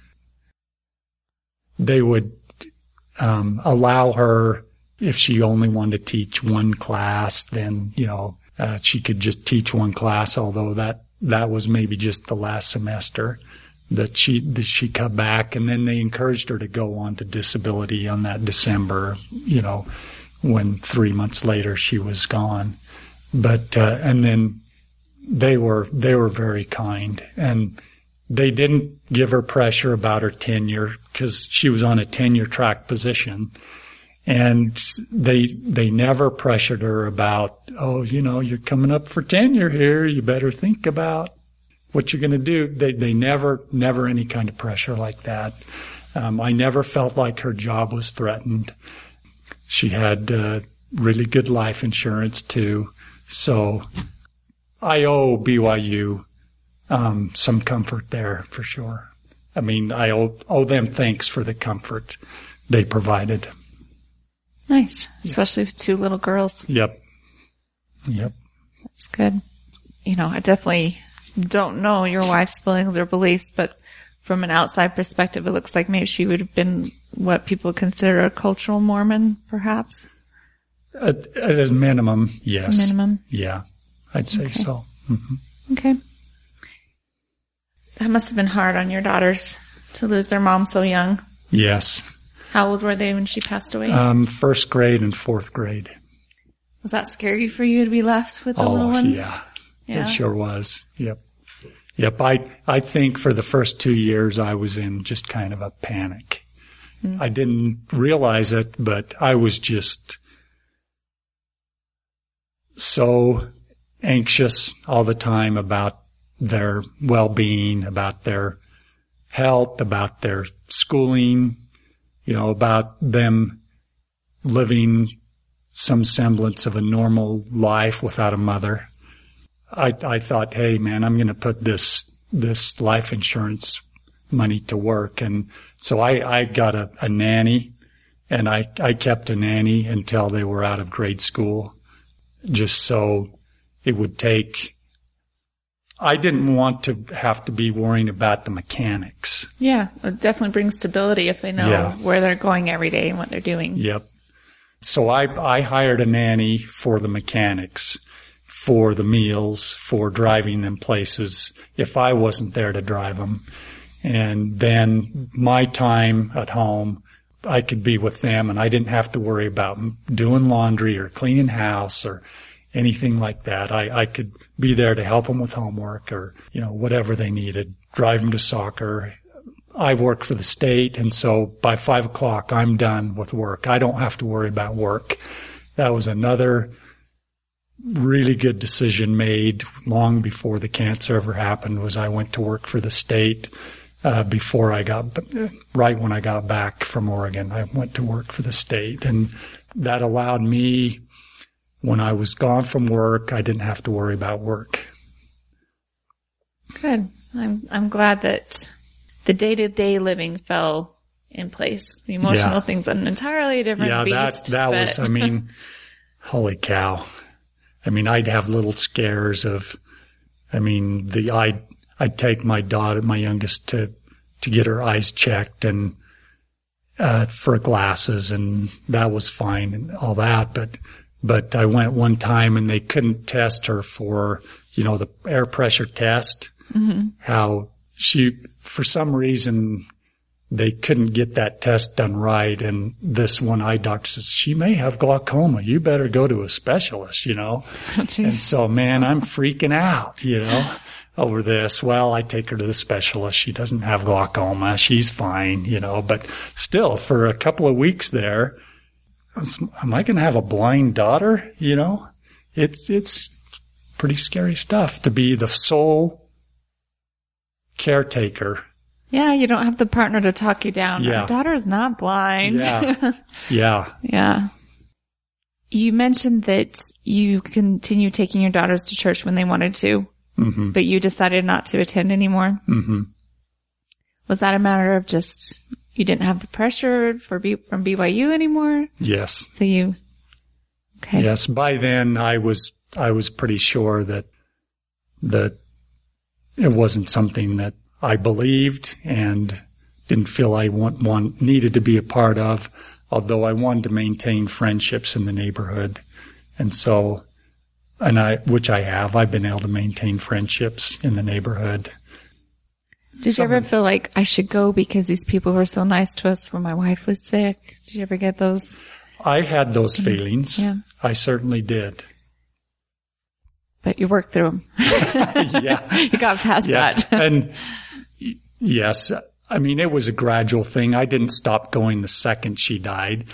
They would allow her, if she only wanted to teach one class, then, you know, she could just teach one class, although that was maybe just the last semester that she cut back. And then they encouraged her to go on to disability on that December, you know, when 3 months later she was gone. But, and then they were very kind, and they didn't give her pressure about her tenure because she was on a tenure track position. And they never pressured her about, oh, you know, you're coming up for tenure here. You better think about what you're going to do. They never any kind of pressure like that. I never felt like her job was threatened. She had really good life insurance too. So I owe BYU some comfort there for sure. I mean, I owe them thanks for the comfort they provided. Nice. Especially with two little girls. Yep. That's good. You know, I definitely don't know your wife's feelings or beliefs, but from an outside perspective, it looks like maybe she would have been what people consider a cultural Mormon, perhaps. At a minimum, yes. Minimum? Yeah, I'd say so. Mm-hmm. Okay. That must have been hard on your daughters to lose their mom so young. Yes. How old were they when she passed away? First grade and fourth grade. Was that scary for you to be left with the little ones? Yeah. It sure was. Yep. I think for the first 2 years I was in just kind of a panic. I didn't realize it, but I was just so anxious all the time about their well-being, about their health, about their schooling, you know, about them living some semblance of a normal life without a mother. I thought, hey man, I'm going to put this life insurance money to work. And so I got a nanny, and I kept a nanny until they were out of grade school, just so it would take. I didn't want to have to be worrying about the mechanics. Yeah, it definitely brings stability if they know where they're going every day and what they're doing. Yep. So I hired a nanny for the mechanics, for the meals, for driving them places if I wasn't there to drive them. And then my time at home, I could be with them, and I didn't have to worry about doing laundry or cleaning house or anything like that. I could be there to help them with homework or, you know, whatever they needed, drive them to soccer. I work for the state, and so by 5 o'clock, I'm done with work. I don't have to worry about work. That was another really good decision made long before the cancer ever happened. Was I went to work for the state right when I got back from Oregon. I went to work for the state, and that allowed me, when I was gone from work, I didn't have to worry about work. Good. I'm glad that the day-to-day living fell in place. The emotional thing's an entirely different beast. That was, I mean, holy cow. I mean, I'd have little scares of, I mean, I'd take my daughter, my youngest, to get her eyes checked and for glasses, and that was fine and all that. But I went one time and they couldn't test her for, the air pressure test. Mm-hmm. How for some reason, they couldn't get that test done right. And this one eye doctor says, she may have glaucoma. You better go to a specialist, Oh, and so, man, I'm freaking out, over this. Well, I take her to the specialist. She doesn't have glaucoma. She's fine, but still for a couple of weeks there, am I going to have a blind daughter? It's pretty scary stuff to be the sole caretaker. Yeah, you don't have the partner to talk you down. Yeah. Our daughter is not blind. Yeah. Yeah. Yeah. You mentioned that you continue taking your daughters to church when they wanted to, mm-hmm. but you decided not to attend anymore. Mm-hmm. Was that a matter of just you didn't have the pressure from BYU anymore? Yes. So okay. Yes. By then, I was pretty sure that it wasn't something that I believed and didn't feel I needed to be a part of, although I wanted to maintain friendships in the neighborhood. And so, which I have, I've been able to maintain friendships in the neighborhood. Did you ever feel like I should go because these people were so nice to us when my wife was sick? Did you ever get those? I had those feelings. Yeah. I certainly did. But you worked through them. Yeah. You got past that. And yes, I mean, it was a gradual thing. I didn't stop going the second she died.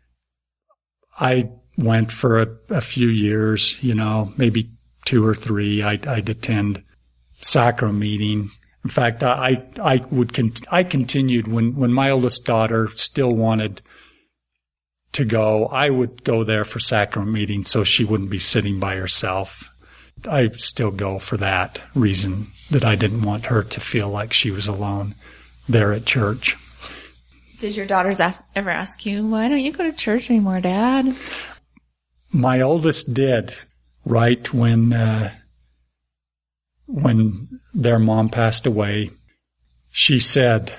I went for a few years, maybe 2 or 3. I'd attend sacrament meeting. In fact, I continued when my oldest daughter still wanted to go. I would go there for sacrament meeting so she wouldn't be sitting by herself. I still go for that reason, that I didn't want her to feel like she was alone there at church. Did your daughters ever ask you, why don't you go to church anymore, Dad? My oldest did, right when their mom passed away. She said,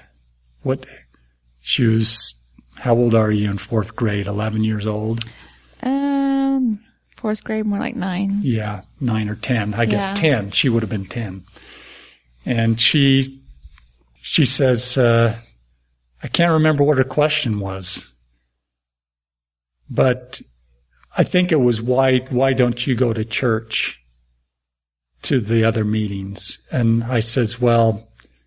how old are you in 4th grade? 11 years old? 4th grade, more like 9. Yeah, 9 or 10. I guess 10. She would have been 10. And she says, I can't remember what her question was, but I think it was, why don't you go to church to the other meetings? And I says, well,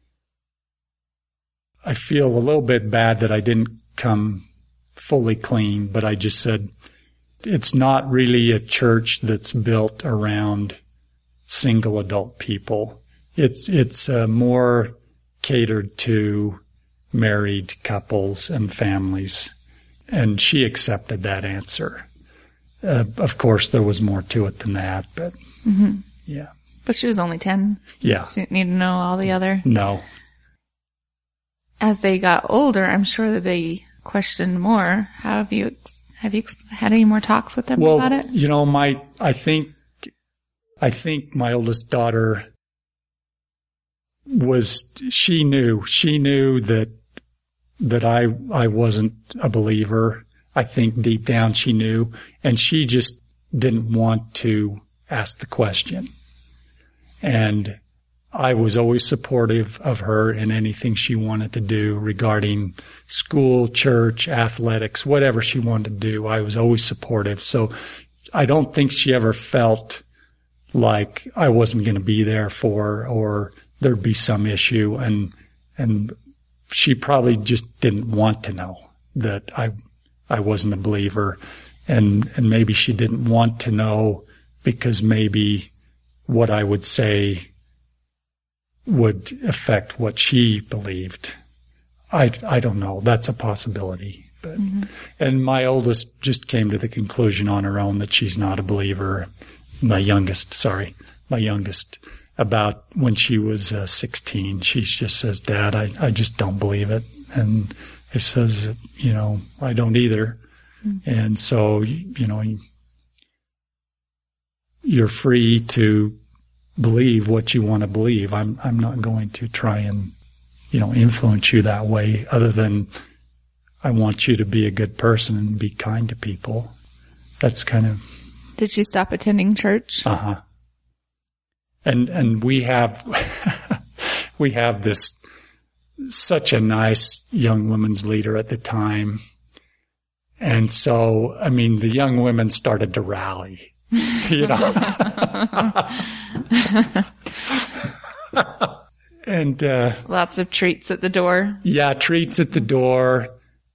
I feel a little bit bad that I didn't come fully clean, but I just said, it's not really a church that's built around single adult people. It's more catered to married couples and families. And she accepted that answer. Of course, there was more to it than that, but mm-hmm. Yeah. But she was only 10. Yeah. She didn't need to know all the other. No. As they got older, I'm sure that they questioned more. How have you had any more talks with them about it? I think my oldest daughter she knew that I wasn't a believer. I think deep down she knew, and she just didn't want to ask the question. And I was always supportive of her in anything she wanted to do regarding school, church, athletics, whatever she wanted to do. I was always supportive. So I don't think she ever felt like I wasn't going to be there for her or there'd be some issue. And she probably just didn't want to know that I wasn't a believer. And maybe she didn't want to know because maybe what I would say would affect what she believed. I don't know. That's a possibility. But, mm-hmm. And my oldest just came to the conclusion on her own that she's not a believer. My youngest. about when she was 16. She just says, Dad, I just don't believe it. And I says, I don't either. Mm-hmm. And so, you're free to believe what you want to believe. I'm not going to try and, influence you that way, other than I want you to be a good person and be kind to people. That's kind of... Did she stop attending church? Uh-huh. And we have, we have this, such a nice young women's leader at the time. And so, the young women started to rally, And, lots of treats at the door. Yeah, treats at the door.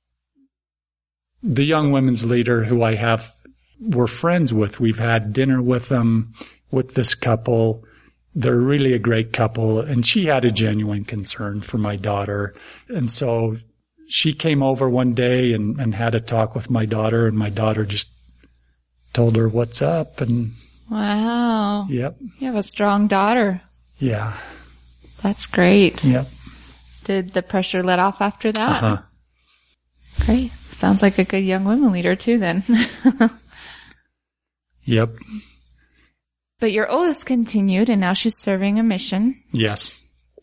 The young women's leader who we're friends with, we've had dinner with them, with this couple. They're really a great couple, and she had a genuine concern for my daughter. And so she came over one day and had a talk with my daughter, and my daughter just told her what's up. And wow. Yep. You have a strong daughter. Yeah. That's great. Yep. Did the pressure let off after that? Uh-huh. Great. Sounds like a good young women leader too then. Yep. But your oldest continued, and now she's serving a mission. Yes.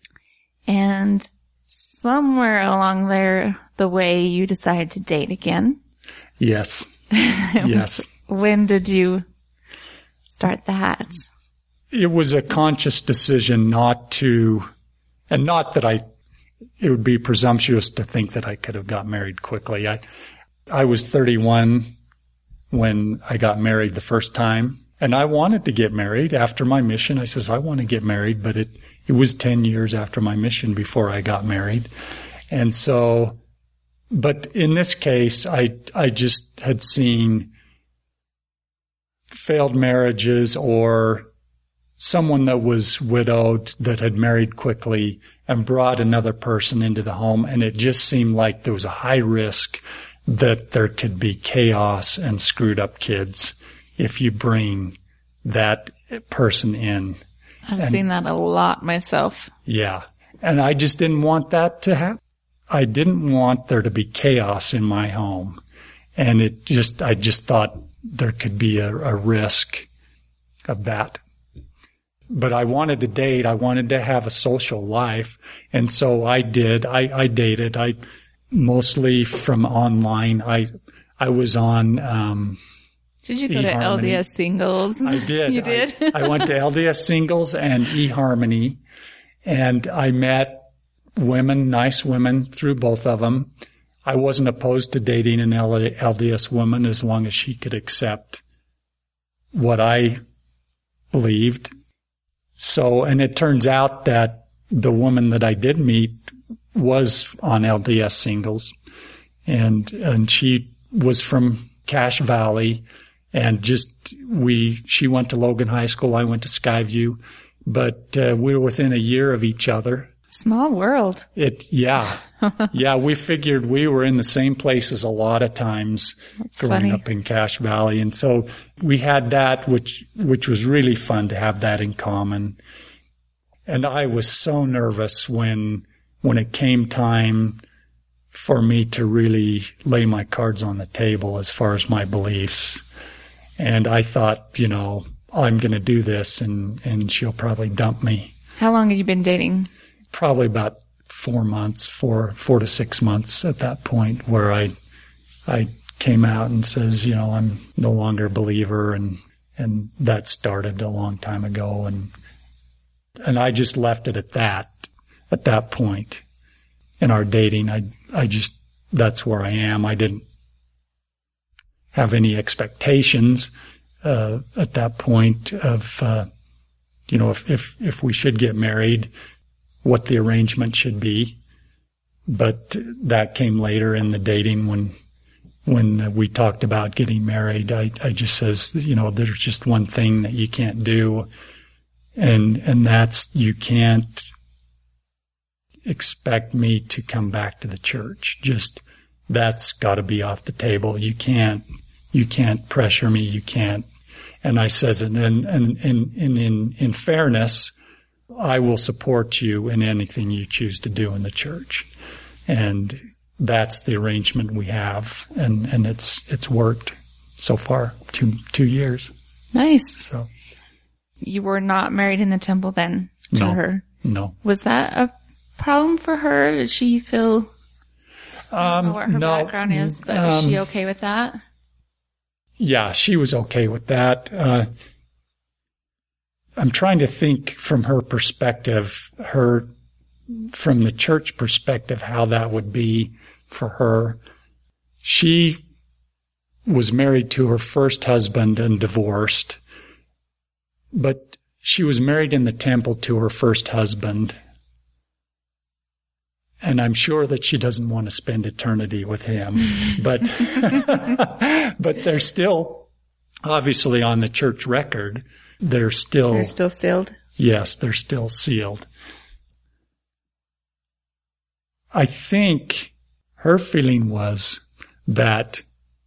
And somewhere along the way, you decided to date again. Yes. Yes. When did you start that? It was a conscious decision not to, and not that it would be presumptuous to think that I could have got married quickly. I was 31 when I got married the first time. And I wanted to get married after my mission. I says, I want to get married, but it was 10 years after my mission before I got married. And so, but in this case, I just had seen failed marriages or someone that was widowed that had married quickly and brought another person into the home. And it just seemed like there was a high risk that there could be chaos and screwed up kids if you bring that person in. I've seen that a lot myself. Yeah. And I just didn't want that to happen. I didn't want there to be chaos in my home. And I just thought there could be a risk of that. But I wanted to date. I wanted to have a social life. And so I did. I dated. I mostly from online. I was on, did you go to LDS Singles? I did. You did? I went to LDS Singles and eHarmony, and I met women, nice women, through both of them. I wasn't opposed to dating an LDS woman as long as she could accept what I believed. So, and it turns out that the woman that I did meet was on LDS Singles, and she was from Cache Valley. And she went to Logan High School, I went to Skyview, but we were within a year of each other. Small world. Yeah. Yeah, we figured we were in the same places a lot of times. That's growing funny. up in Cache Valley. And so we had that, which was really fun to have that in common. And I was so nervous when it came time for me to really lay my cards on the table as far as my beliefs. And I thought, I'm going to do this and she'll probably dump me. How long have you been dating? Probably about 4 months, 4 to 6 months at that point, where I came out and says, I'm no longer a believer, and that started a long time ago, and I just left it at that point in our dating. I just, that's where I am. I didn't have any expectations at that point of if we should get married, what the arrangement should be. But that came later in the dating when we talked about getting married. I just says, there's just one thing that you can't do, and that's you can't expect me to come back to the church. Just that's got to be off the table. You can't pressure me. You can't. And I says, and in fairness, I will support you in anything you choose to do in the church. And that's the arrangement we have. And it's worked so far, 2 years. Nice. So you were not married in the temple then to her? No. Was that a problem for her? Did she feel, I don't know what her background is, but was she okay with that? Yeah, she was okay with that. I'm trying to think from her perspective, from the church perspective, how that would be for her. She was married to her first husband and divorced, but she was married in the temple to her first husband. And I'm sure that she doesn't want to spend eternity with him, but, but they're still, obviously on the church record, they're still sealed? Yes, they're still sealed. I think her feeling was that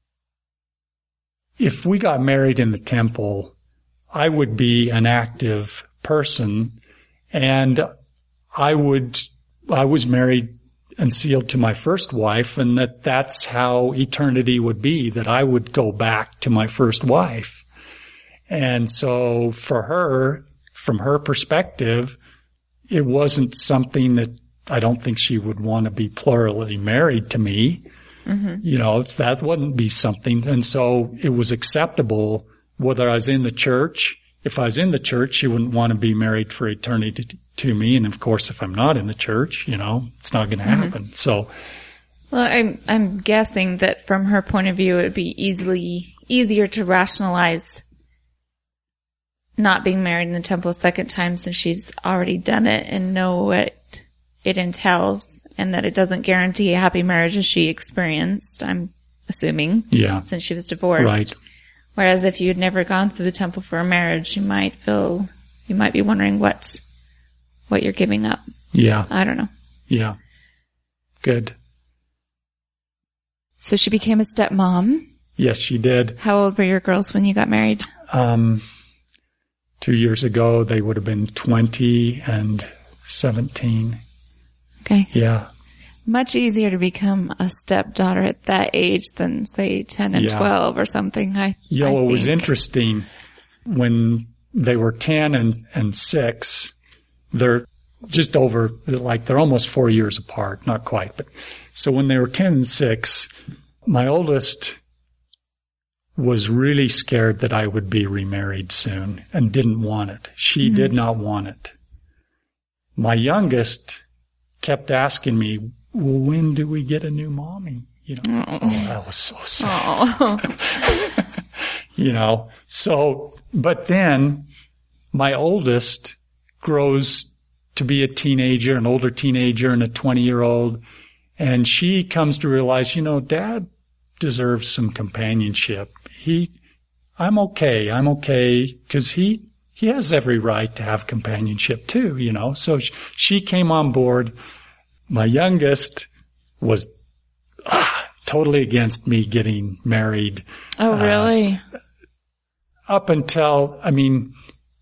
if we got married in the temple, I would be an active person, and I was married and sealed to my first wife, and that's how eternity would be, that I would go back to my first wife. And so for her, from her perspective, it wasn't something that I don't think she would want to be plurally married to me. Mm-hmm. You know, that wouldn't be something. And so it was acceptable whether I was in the church. If I was in the church, she wouldn't want to be married for eternity to me. And of course, if I'm not in the church, you know, it's not going to happen. Mm-hmm. So, well, I'm guessing that from her point of view, it would be easier to rationalize not being married in the temple a second time since she's already done it and know what it entails, and that it doesn't guarantee a happy marriage as she experienced, I'm assuming. Yeah. Since she was divorced. Right. Whereas if you had never gone through the temple for a marriage, you might be wondering what you're giving up. Yeah. I don't know. Yeah. Good. So she became a stepmom. Yes, she did. How old were your girls when you got married? 2 years ago, they would have been 20 and 17. Okay. Yeah. Much easier to become a stepdaughter at that age than, say, 10 and 12 or something. I it was interesting. When they were 10 and 6, they're just over, they're almost 4 years apart. Not quite. But so when they were 10 and 6, my oldest was really scared that I would be remarried soon and didn't want it. She did not want it. My youngest kept asking me, well, when do we get a new mommy? You know, that was so sad. You know, so, but then my oldest grows to be a teenager, an older teenager and a 20-year-old. And she comes to realize, you know, Dad deserves some companionship. I'm okay, because he has every right to have companionship too, you know. So she came on board. My youngest was totally against me getting married. Oh, really? Up until, I mean,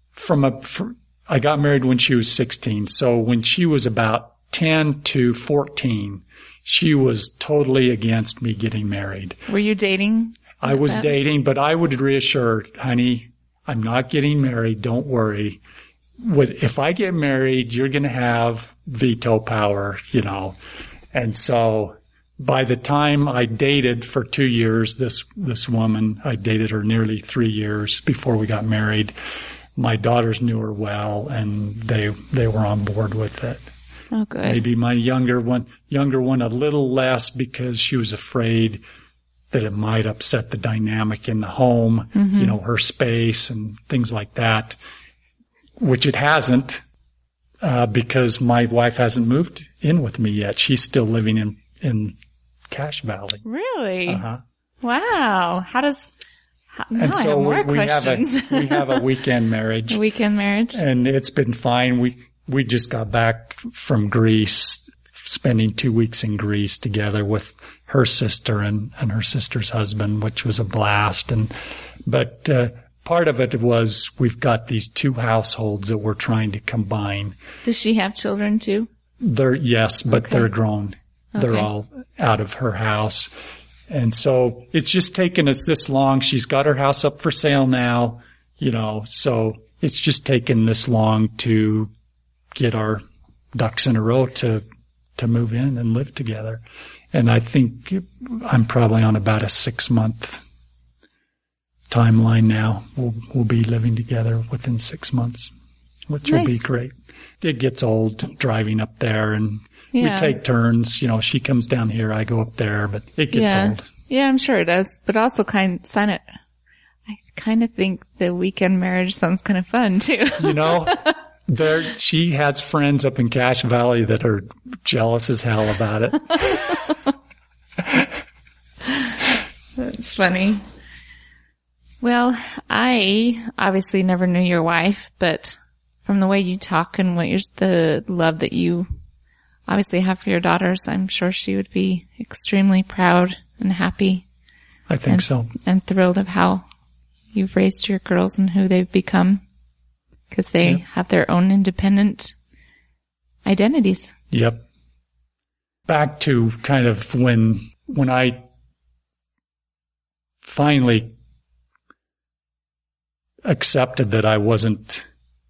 I got married when she was 16. So when she was about 10 to 14, she was totally against me getting married. Were you dating? I was dating, but I would reassure, honey, I'm not getting married. Don't worry. If I get married, you're going to have veto power, you know. And so by the time I dated for 2 years, this woman, I dated her nearly 3 years before we got married. My daughters knew her well, and they were on board with it. Oh, good. Maybe my younger one a little less, because she was afraid that it might upset the dynamic in the home, you know, her space and things like that, which it hasn't, because my wife hasn't moved in with me yet. She's still living in Cache Valley. Really? Uh-huh. Wow. And so I have more questions. we have a weekend marriage. A weekend marriage. And it's been fine. We just got back from Greece, spending 2 weeks in Greece together with her sister and her sister's husband, which was a blast. But part of it was we've got these two households that we're trying to combine. Does she have children too? Yes, but Okay. they're grown. Okay. They're all out of her house. And so it's just taken us this long. She's got her house up for sale now, so it's just taken this long to get our ducks in a row to move in and live together. And I think I'm probably on about a 6-month timeline now. We'll be living together within 6 months, which will be Nice. great. It gets old driving up there, and Yeah. we take turns. She comes down here, I go up there, but it gets old. Yeah, I'm sure it does. But also I kind of think the weekend marriage sounds kind of fun too. She has friends up in Cache Valley that are jealous as hell about it. That's funny. Well, I obviously never knew your wife, but from the way you talk and the love that you obviously have for your daughters, I'm sure she would be extremely proud and happy I think so. and thrilled of how you've raised your girls and who they've become, because they have their own independent identities. Yep. Back to kind of when I finally accepted that I wasn't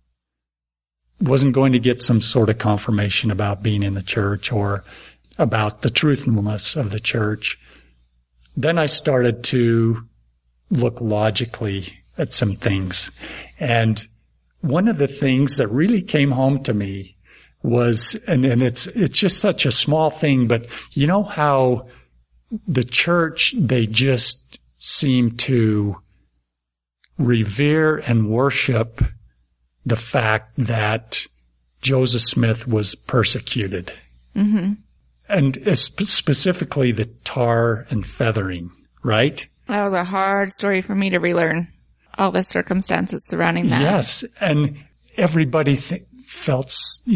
going to get some sort of confirmation about being in the church or about the truthfulness of the church. Then I started to look logically at some things. And one of the things that really came home to me was, and it's just such a small thing, but you know how the church, they just seem to revere and worship the fact that Joseph Smith was persecuted. Mm-hmm. And specifically the tar and feathering, right? That was a hard story for me to relearn, all the circumstances surrounding that. Yes. And everybody felt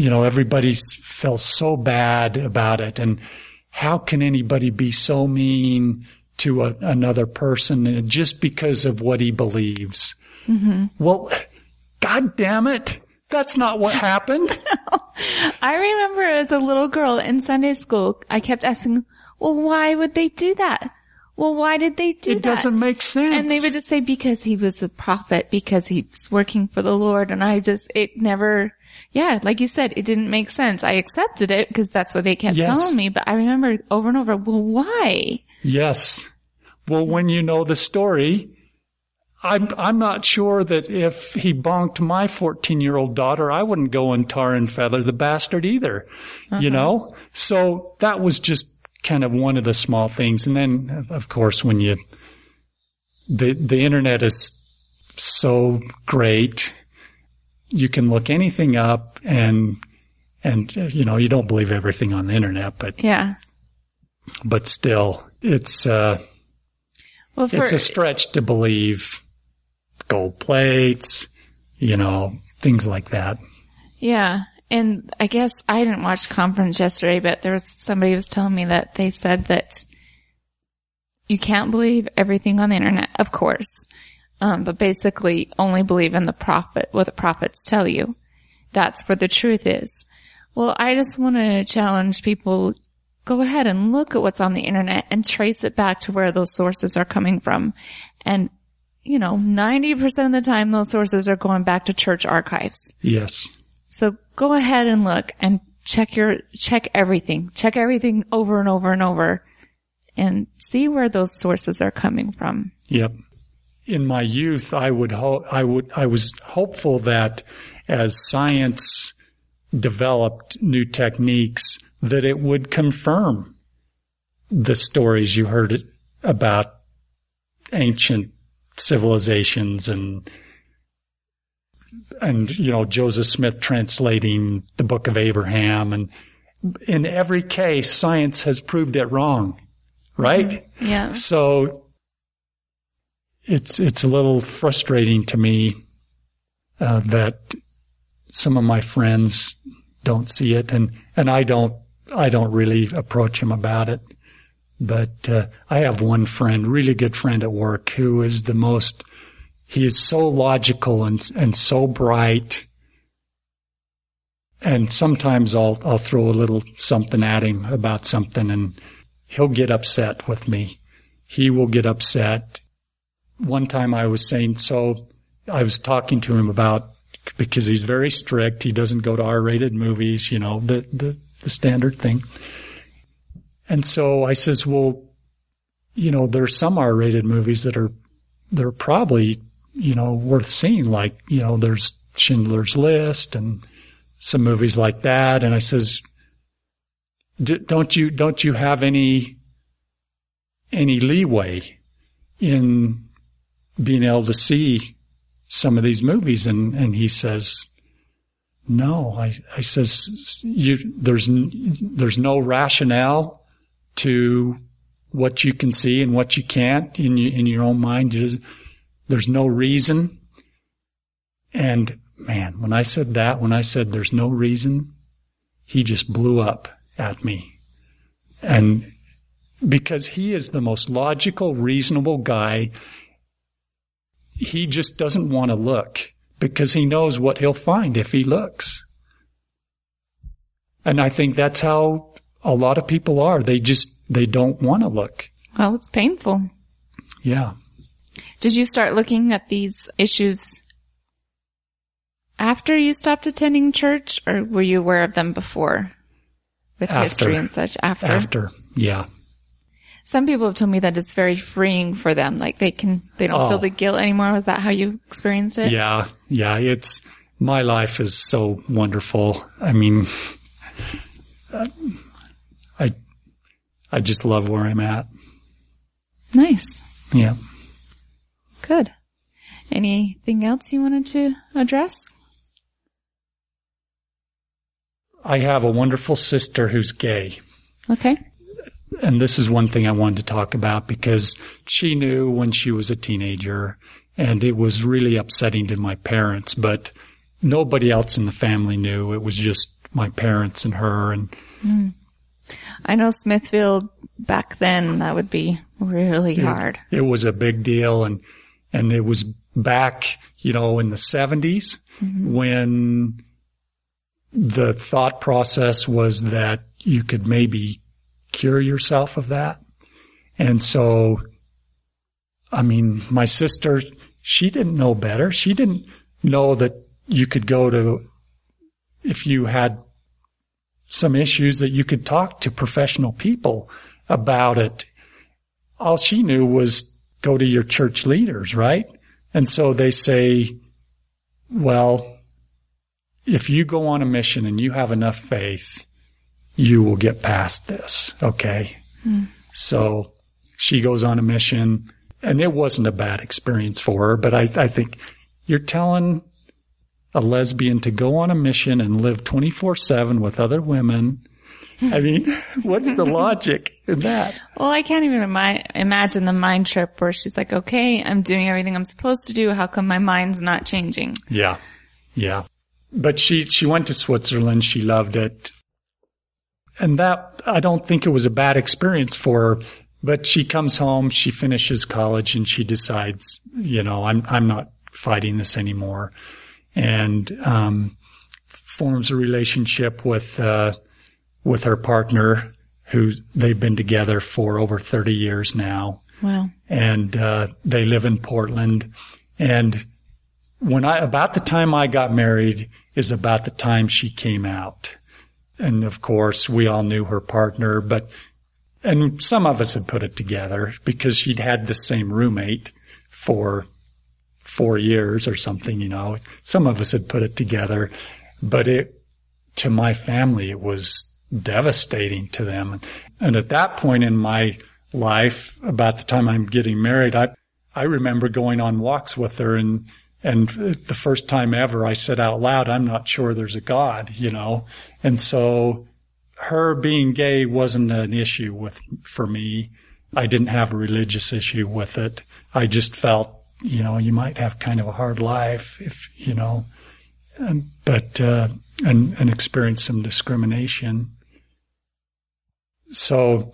so bad about it. And how can anybody be so mean to another person just because of what he believes? Mm-hmm. Well, God damn it. That's not what happened. I remember as a little girl in Sunday school, I kept asking, well, why would they do that? Well, why did they do that? It doesn't make sense. And they would just say, because he was a prophet, because he was working for the Lord. And like you said, it didn't make sense. I accepted it because that's what they kept telling me. But I remember over and over, well, why? Yes. Well, when you know the story, I'm not sure that if he bonked my 14-year-old daughter, I wouldn't go and tar and feather the bastard either, So that was just kind of one of the small things. And then, of course, when the internet is so great, you can look anything up and you don't believe everything on the internet, but still, it's a stretch to believe gold plates, things like that. Yeah. And I guess I didn't watch conference yesterday, but there was somebody who was telling me that they said that you can't believe everything on the internet, of course. But basically only believe in what the prophets tell you. That's where the truth is. Well, I just want to challenge people, go ahead and look at what's on the internet and trace it back to where those sources are coming from. And 90% of the time, those sources are going back to church archives. Yes. So go ahead and look and check everything over and over and over and see where those sources are coming from. Yep. In my youth, I was hopeful that as science developed new techniques, that it would confirm the stories you heard about ancient civilizations and Joseph Smith translating the Book of Abraham. And in every case, science has proved it wrong, right? Mm-hmm. Yeah. So it's a little frustrating to me that some of my friends don't see it, and I don't really approach them about it. But I have one friend, really good friend at work, who is he is so logical and so bright. And sometimes I'll throw a little something at him about something, and he'll get upset with me. He will get upset. One time I was talking to him about, because he's very strict, he doesn't go to R-rated movies, the standard thing. And so I says, well, there's some R-rated movies that they're probably, worth seeing, like, there's Schindler's List and some movies like that. And I says, don't you have any leeway in being able to see some of these movies? And he says, no. I says, there's no rationale to what you can see and what you can't in your own mind. There's no reason. And man, when I said there's no reason, he just blew up at me. And because he is the most logical, reasonable guy, he just doesn't want to look because he knows what he'll find if he looks. And I think that's how a lot of people are. They don't want to look. Well, it's painful. Yeah. Did you start looking at these issues after you stopped attending church, or were you aware of them before with history and such? After, yeah. Some people have told me that it's very freeing for them. Like they don't feel the guilt anymore. Was that how you experienced it? Yeah. My life is so wonderful. I mean, I just love where I'm at. Nice. Yeah. Good. Anything else you wanted to address? I have a wonderful sister who's gay. Okay. And this is one thing I wanted to talk about because she knew when she was a teenager, and it was really upsetting to my parents, but nobody else in the family knew. It was just my parents and her. And I know Smithfield back then, that would be really hard. It was a big deal, and it was back, in the 70s when the thought process was that you could maybe cure yourself of that. And so, I mean, my sister, she didn't know better. She didn't know that you could go to, if you had some issues, that you could talk to professional people about it. All she knew was go to your church leaders, right? And so they say, well, if you go on a mission and you have enough faith, you will get past this, okay? So she goes on a mission, and it wasn't a bad experience for her, but I think you're telling a lesbian to go on a mission and live 24/7 with other women. I mean, what's the logic in that? Well, I can't even imagine the mind trip where she's like, okay, I'm doing everything I'm supposed to do. How come my mind's not changing? Yeah. But she went to Switzerland. She loved it. And that, I don't think it was a bad experience for her, but she comes home, she finishes college, and she decides, I'm not fighting this anymore. And, forms a relationship with her partner, who they've been together for over 30 years now. Wow. And, they live in Portland. And about the time I got married is about the time she came out. And of course, we all knew her partner, and some of us had put it together because she'd had the same roommate for 4 years or something, Some of us had put it together, but to my family, it was devastating to them. And at that point in my life, about the time I'm getting married, I remember going on walks with her, and the first time ever I said out loud, I'm not sure there's a God, And so her being gay wasn't an issue for me. I didn't have a religious issue with it. I just felt, you might have kind of a hard life if, and experience some discrimination. So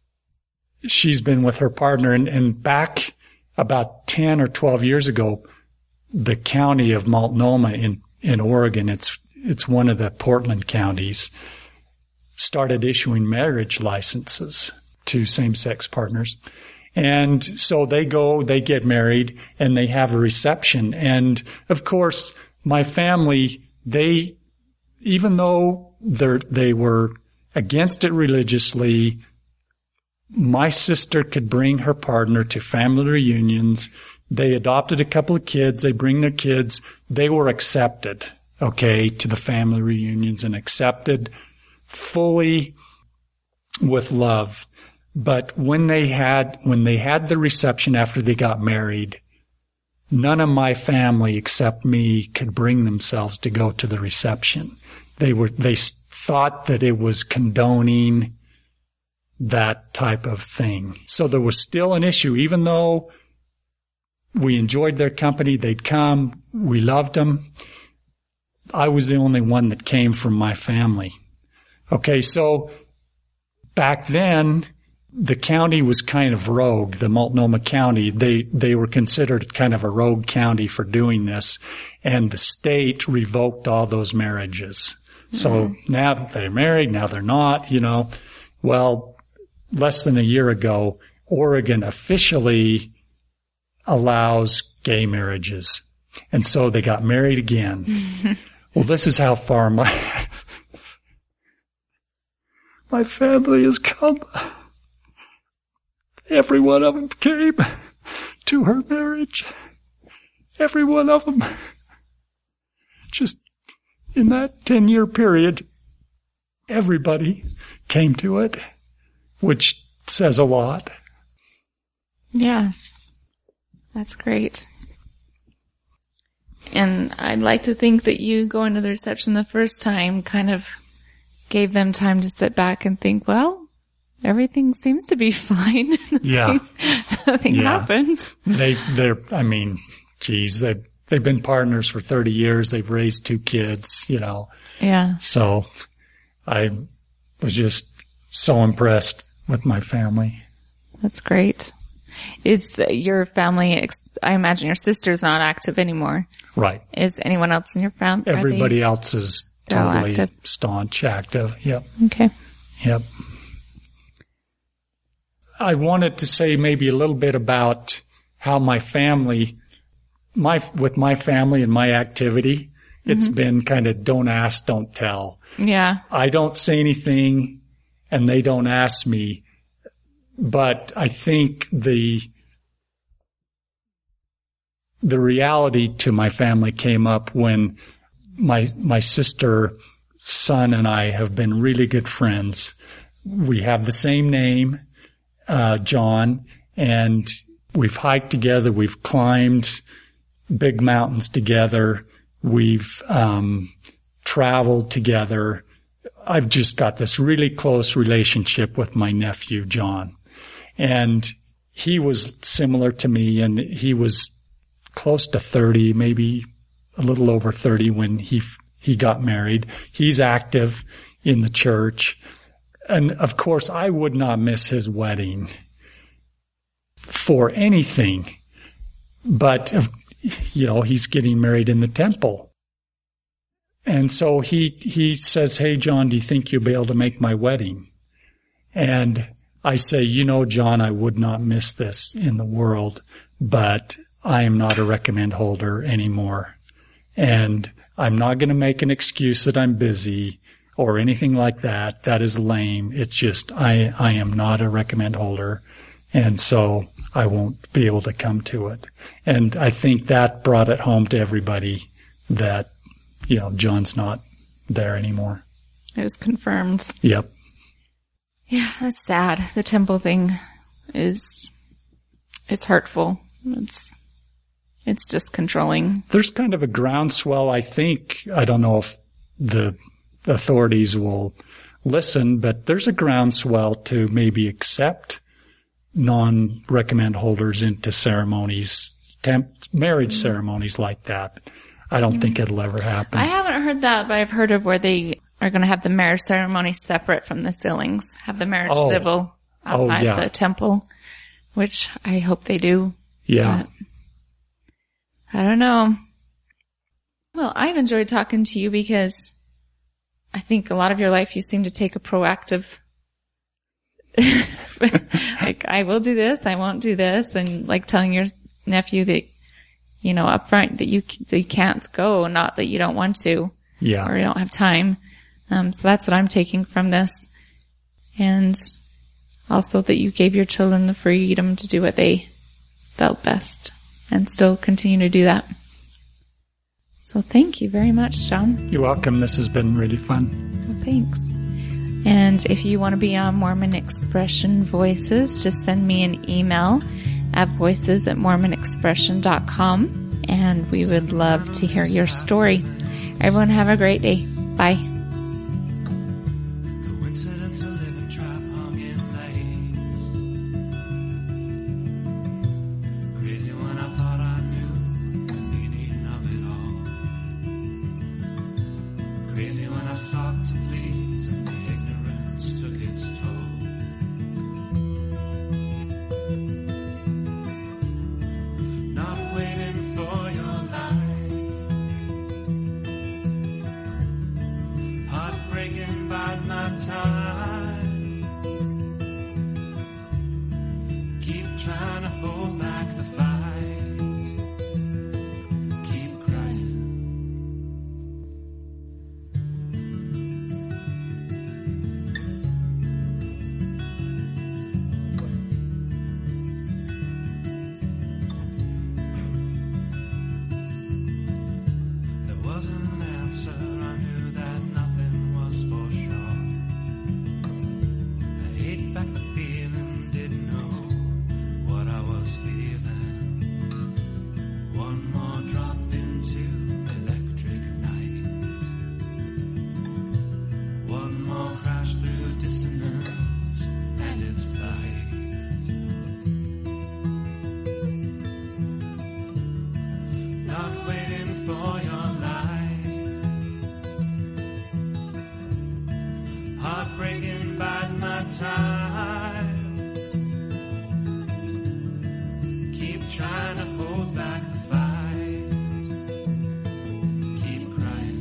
she's been with her partner, and back about 10 or 12 years ago, the county of Multnomah in Oregon, it's one of the Portland counties, started issuing marriage licenses to same-sex partners. And so they get married, and they have a reception. And of course, my family, even though they were against it religiously, my sister could bring her partner to family reunions. They adopted a couple of kids. They bring their kids. They were accepted, to the family reunions, and accepted fully with love. But when they had the reception after they got married, none of my family except me could bring themselves to go to the reception. They thought that it was condoning that type of thing. So there was still an issue, even though we enjoyed their company. They'd come. We loved them. I was the only one that came from my family. So back then, the county was kind of rogue, the Multnomah County. They were considered kind of a rogue county for doing this, and the state revoked all those marriages. So now that they're married, now they're not, Well, less than a year ago, Oregon officially allows gay marriages. And so they got married again. Well, this is how far my family has come. Every one of them came to her marriage. Every one of them. Just in that 10-year period, everybody came to it, which says a lot. Yeah. That's great. And I'd like to think that you going to the reception the first time kind of gave them time to sit back and think, well, everything seems to be fine. Nothing happened. They've been partners for 30 years. They've raised 2 kids, Yeah. So I was just so impressed with my family. That's great. Is your family, I imagine your sister's not active anymore. Right. Is anyone else in your family? Everybody else is totally active. Staunch, active. Yep. Okay. Yep. I wanted to say maybe a little bit about how my family, with my family and my activity, it's been kind of don't ask, don't tell. Yeah. I don't say anything and they don't ask me. But I think the reality to my family came up when my sister's son and I have been really good friends. We have the same name, John, and we've hiked together. We've climbed big mountains together. We've traveled together. I've just got this really close relationship with my nephew, John. And he was similar to me, and he was close to 30, maybe a little over 30 when he got married. He's active in the church. And of course, I would not miss his wedding for anything. But, he's getting married in the temple. And so he says, "Hey, John, do you think you'll be able to make my wedding?" And I say, John, I would not miss this in the world, but I am not a recommend holder anymore. And I'm not going to make an excuse that I'm busy or anything like that. That is lame. It's just I am not a recommend holder, and so I won't be able to come to it. And I think that brought it home to everybody that, John's not there anymore. It was confirmed. Yep. Yeah, that's sad. The temple thing it's hurtful. It's just controlling. There's kind of a groundswell, I think. I don't know if the authorities will listen, but there's a groundswell to maybe accept non-recommend holders into ceremonies, marriage ceremonies like that. I don't think it'll ever happen. I haven't heard that, but I've heard of where they are going to have the marriage ceremony separate from the sealings, have the marriage civil outside the temple, which I hope they do. Yeah. But I don't know. Well, I've enjoyed talking to you because I think a lot of your life you seem to take a proactive, like, I will do this, I won't do this, and like telling your nephew that, you know, up front that you can't go, not that you don't want to. Yeah. Or you don't have time. So that's what I'm taking from this. And also that you gave your children the freedom to do what they felt best and still continue to do that. So thank you very much, John. You're welcome. This has been really fun. Well, thanks. And if you want to be on Mormon Expression Voices, just send me an email at voices@mormonexpression.com, and we would love to hear your story. Everyone have a great day. Bye. Crazy when I sought to please and the ignorance took its toll. Not waiting for your life, heartbreaking by my time. Keep trying to hold back the fight, keep crying. Heartbreaking by my time. Keep trying to hold back the fight, keep crying.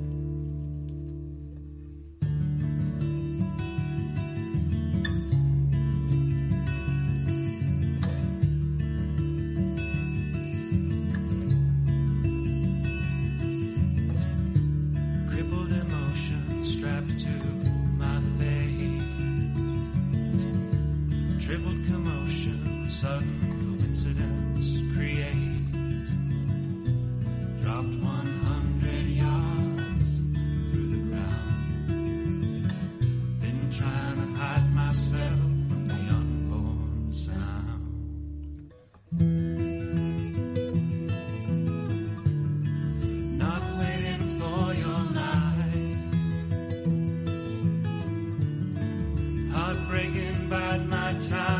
Crippled emotion strapped to tripled commotion, sudden coincidence create. Dropped 100 yards through the ground. Been trying to hide myself from the unborn sound. Not waiting for your life, heartbreaking by my time.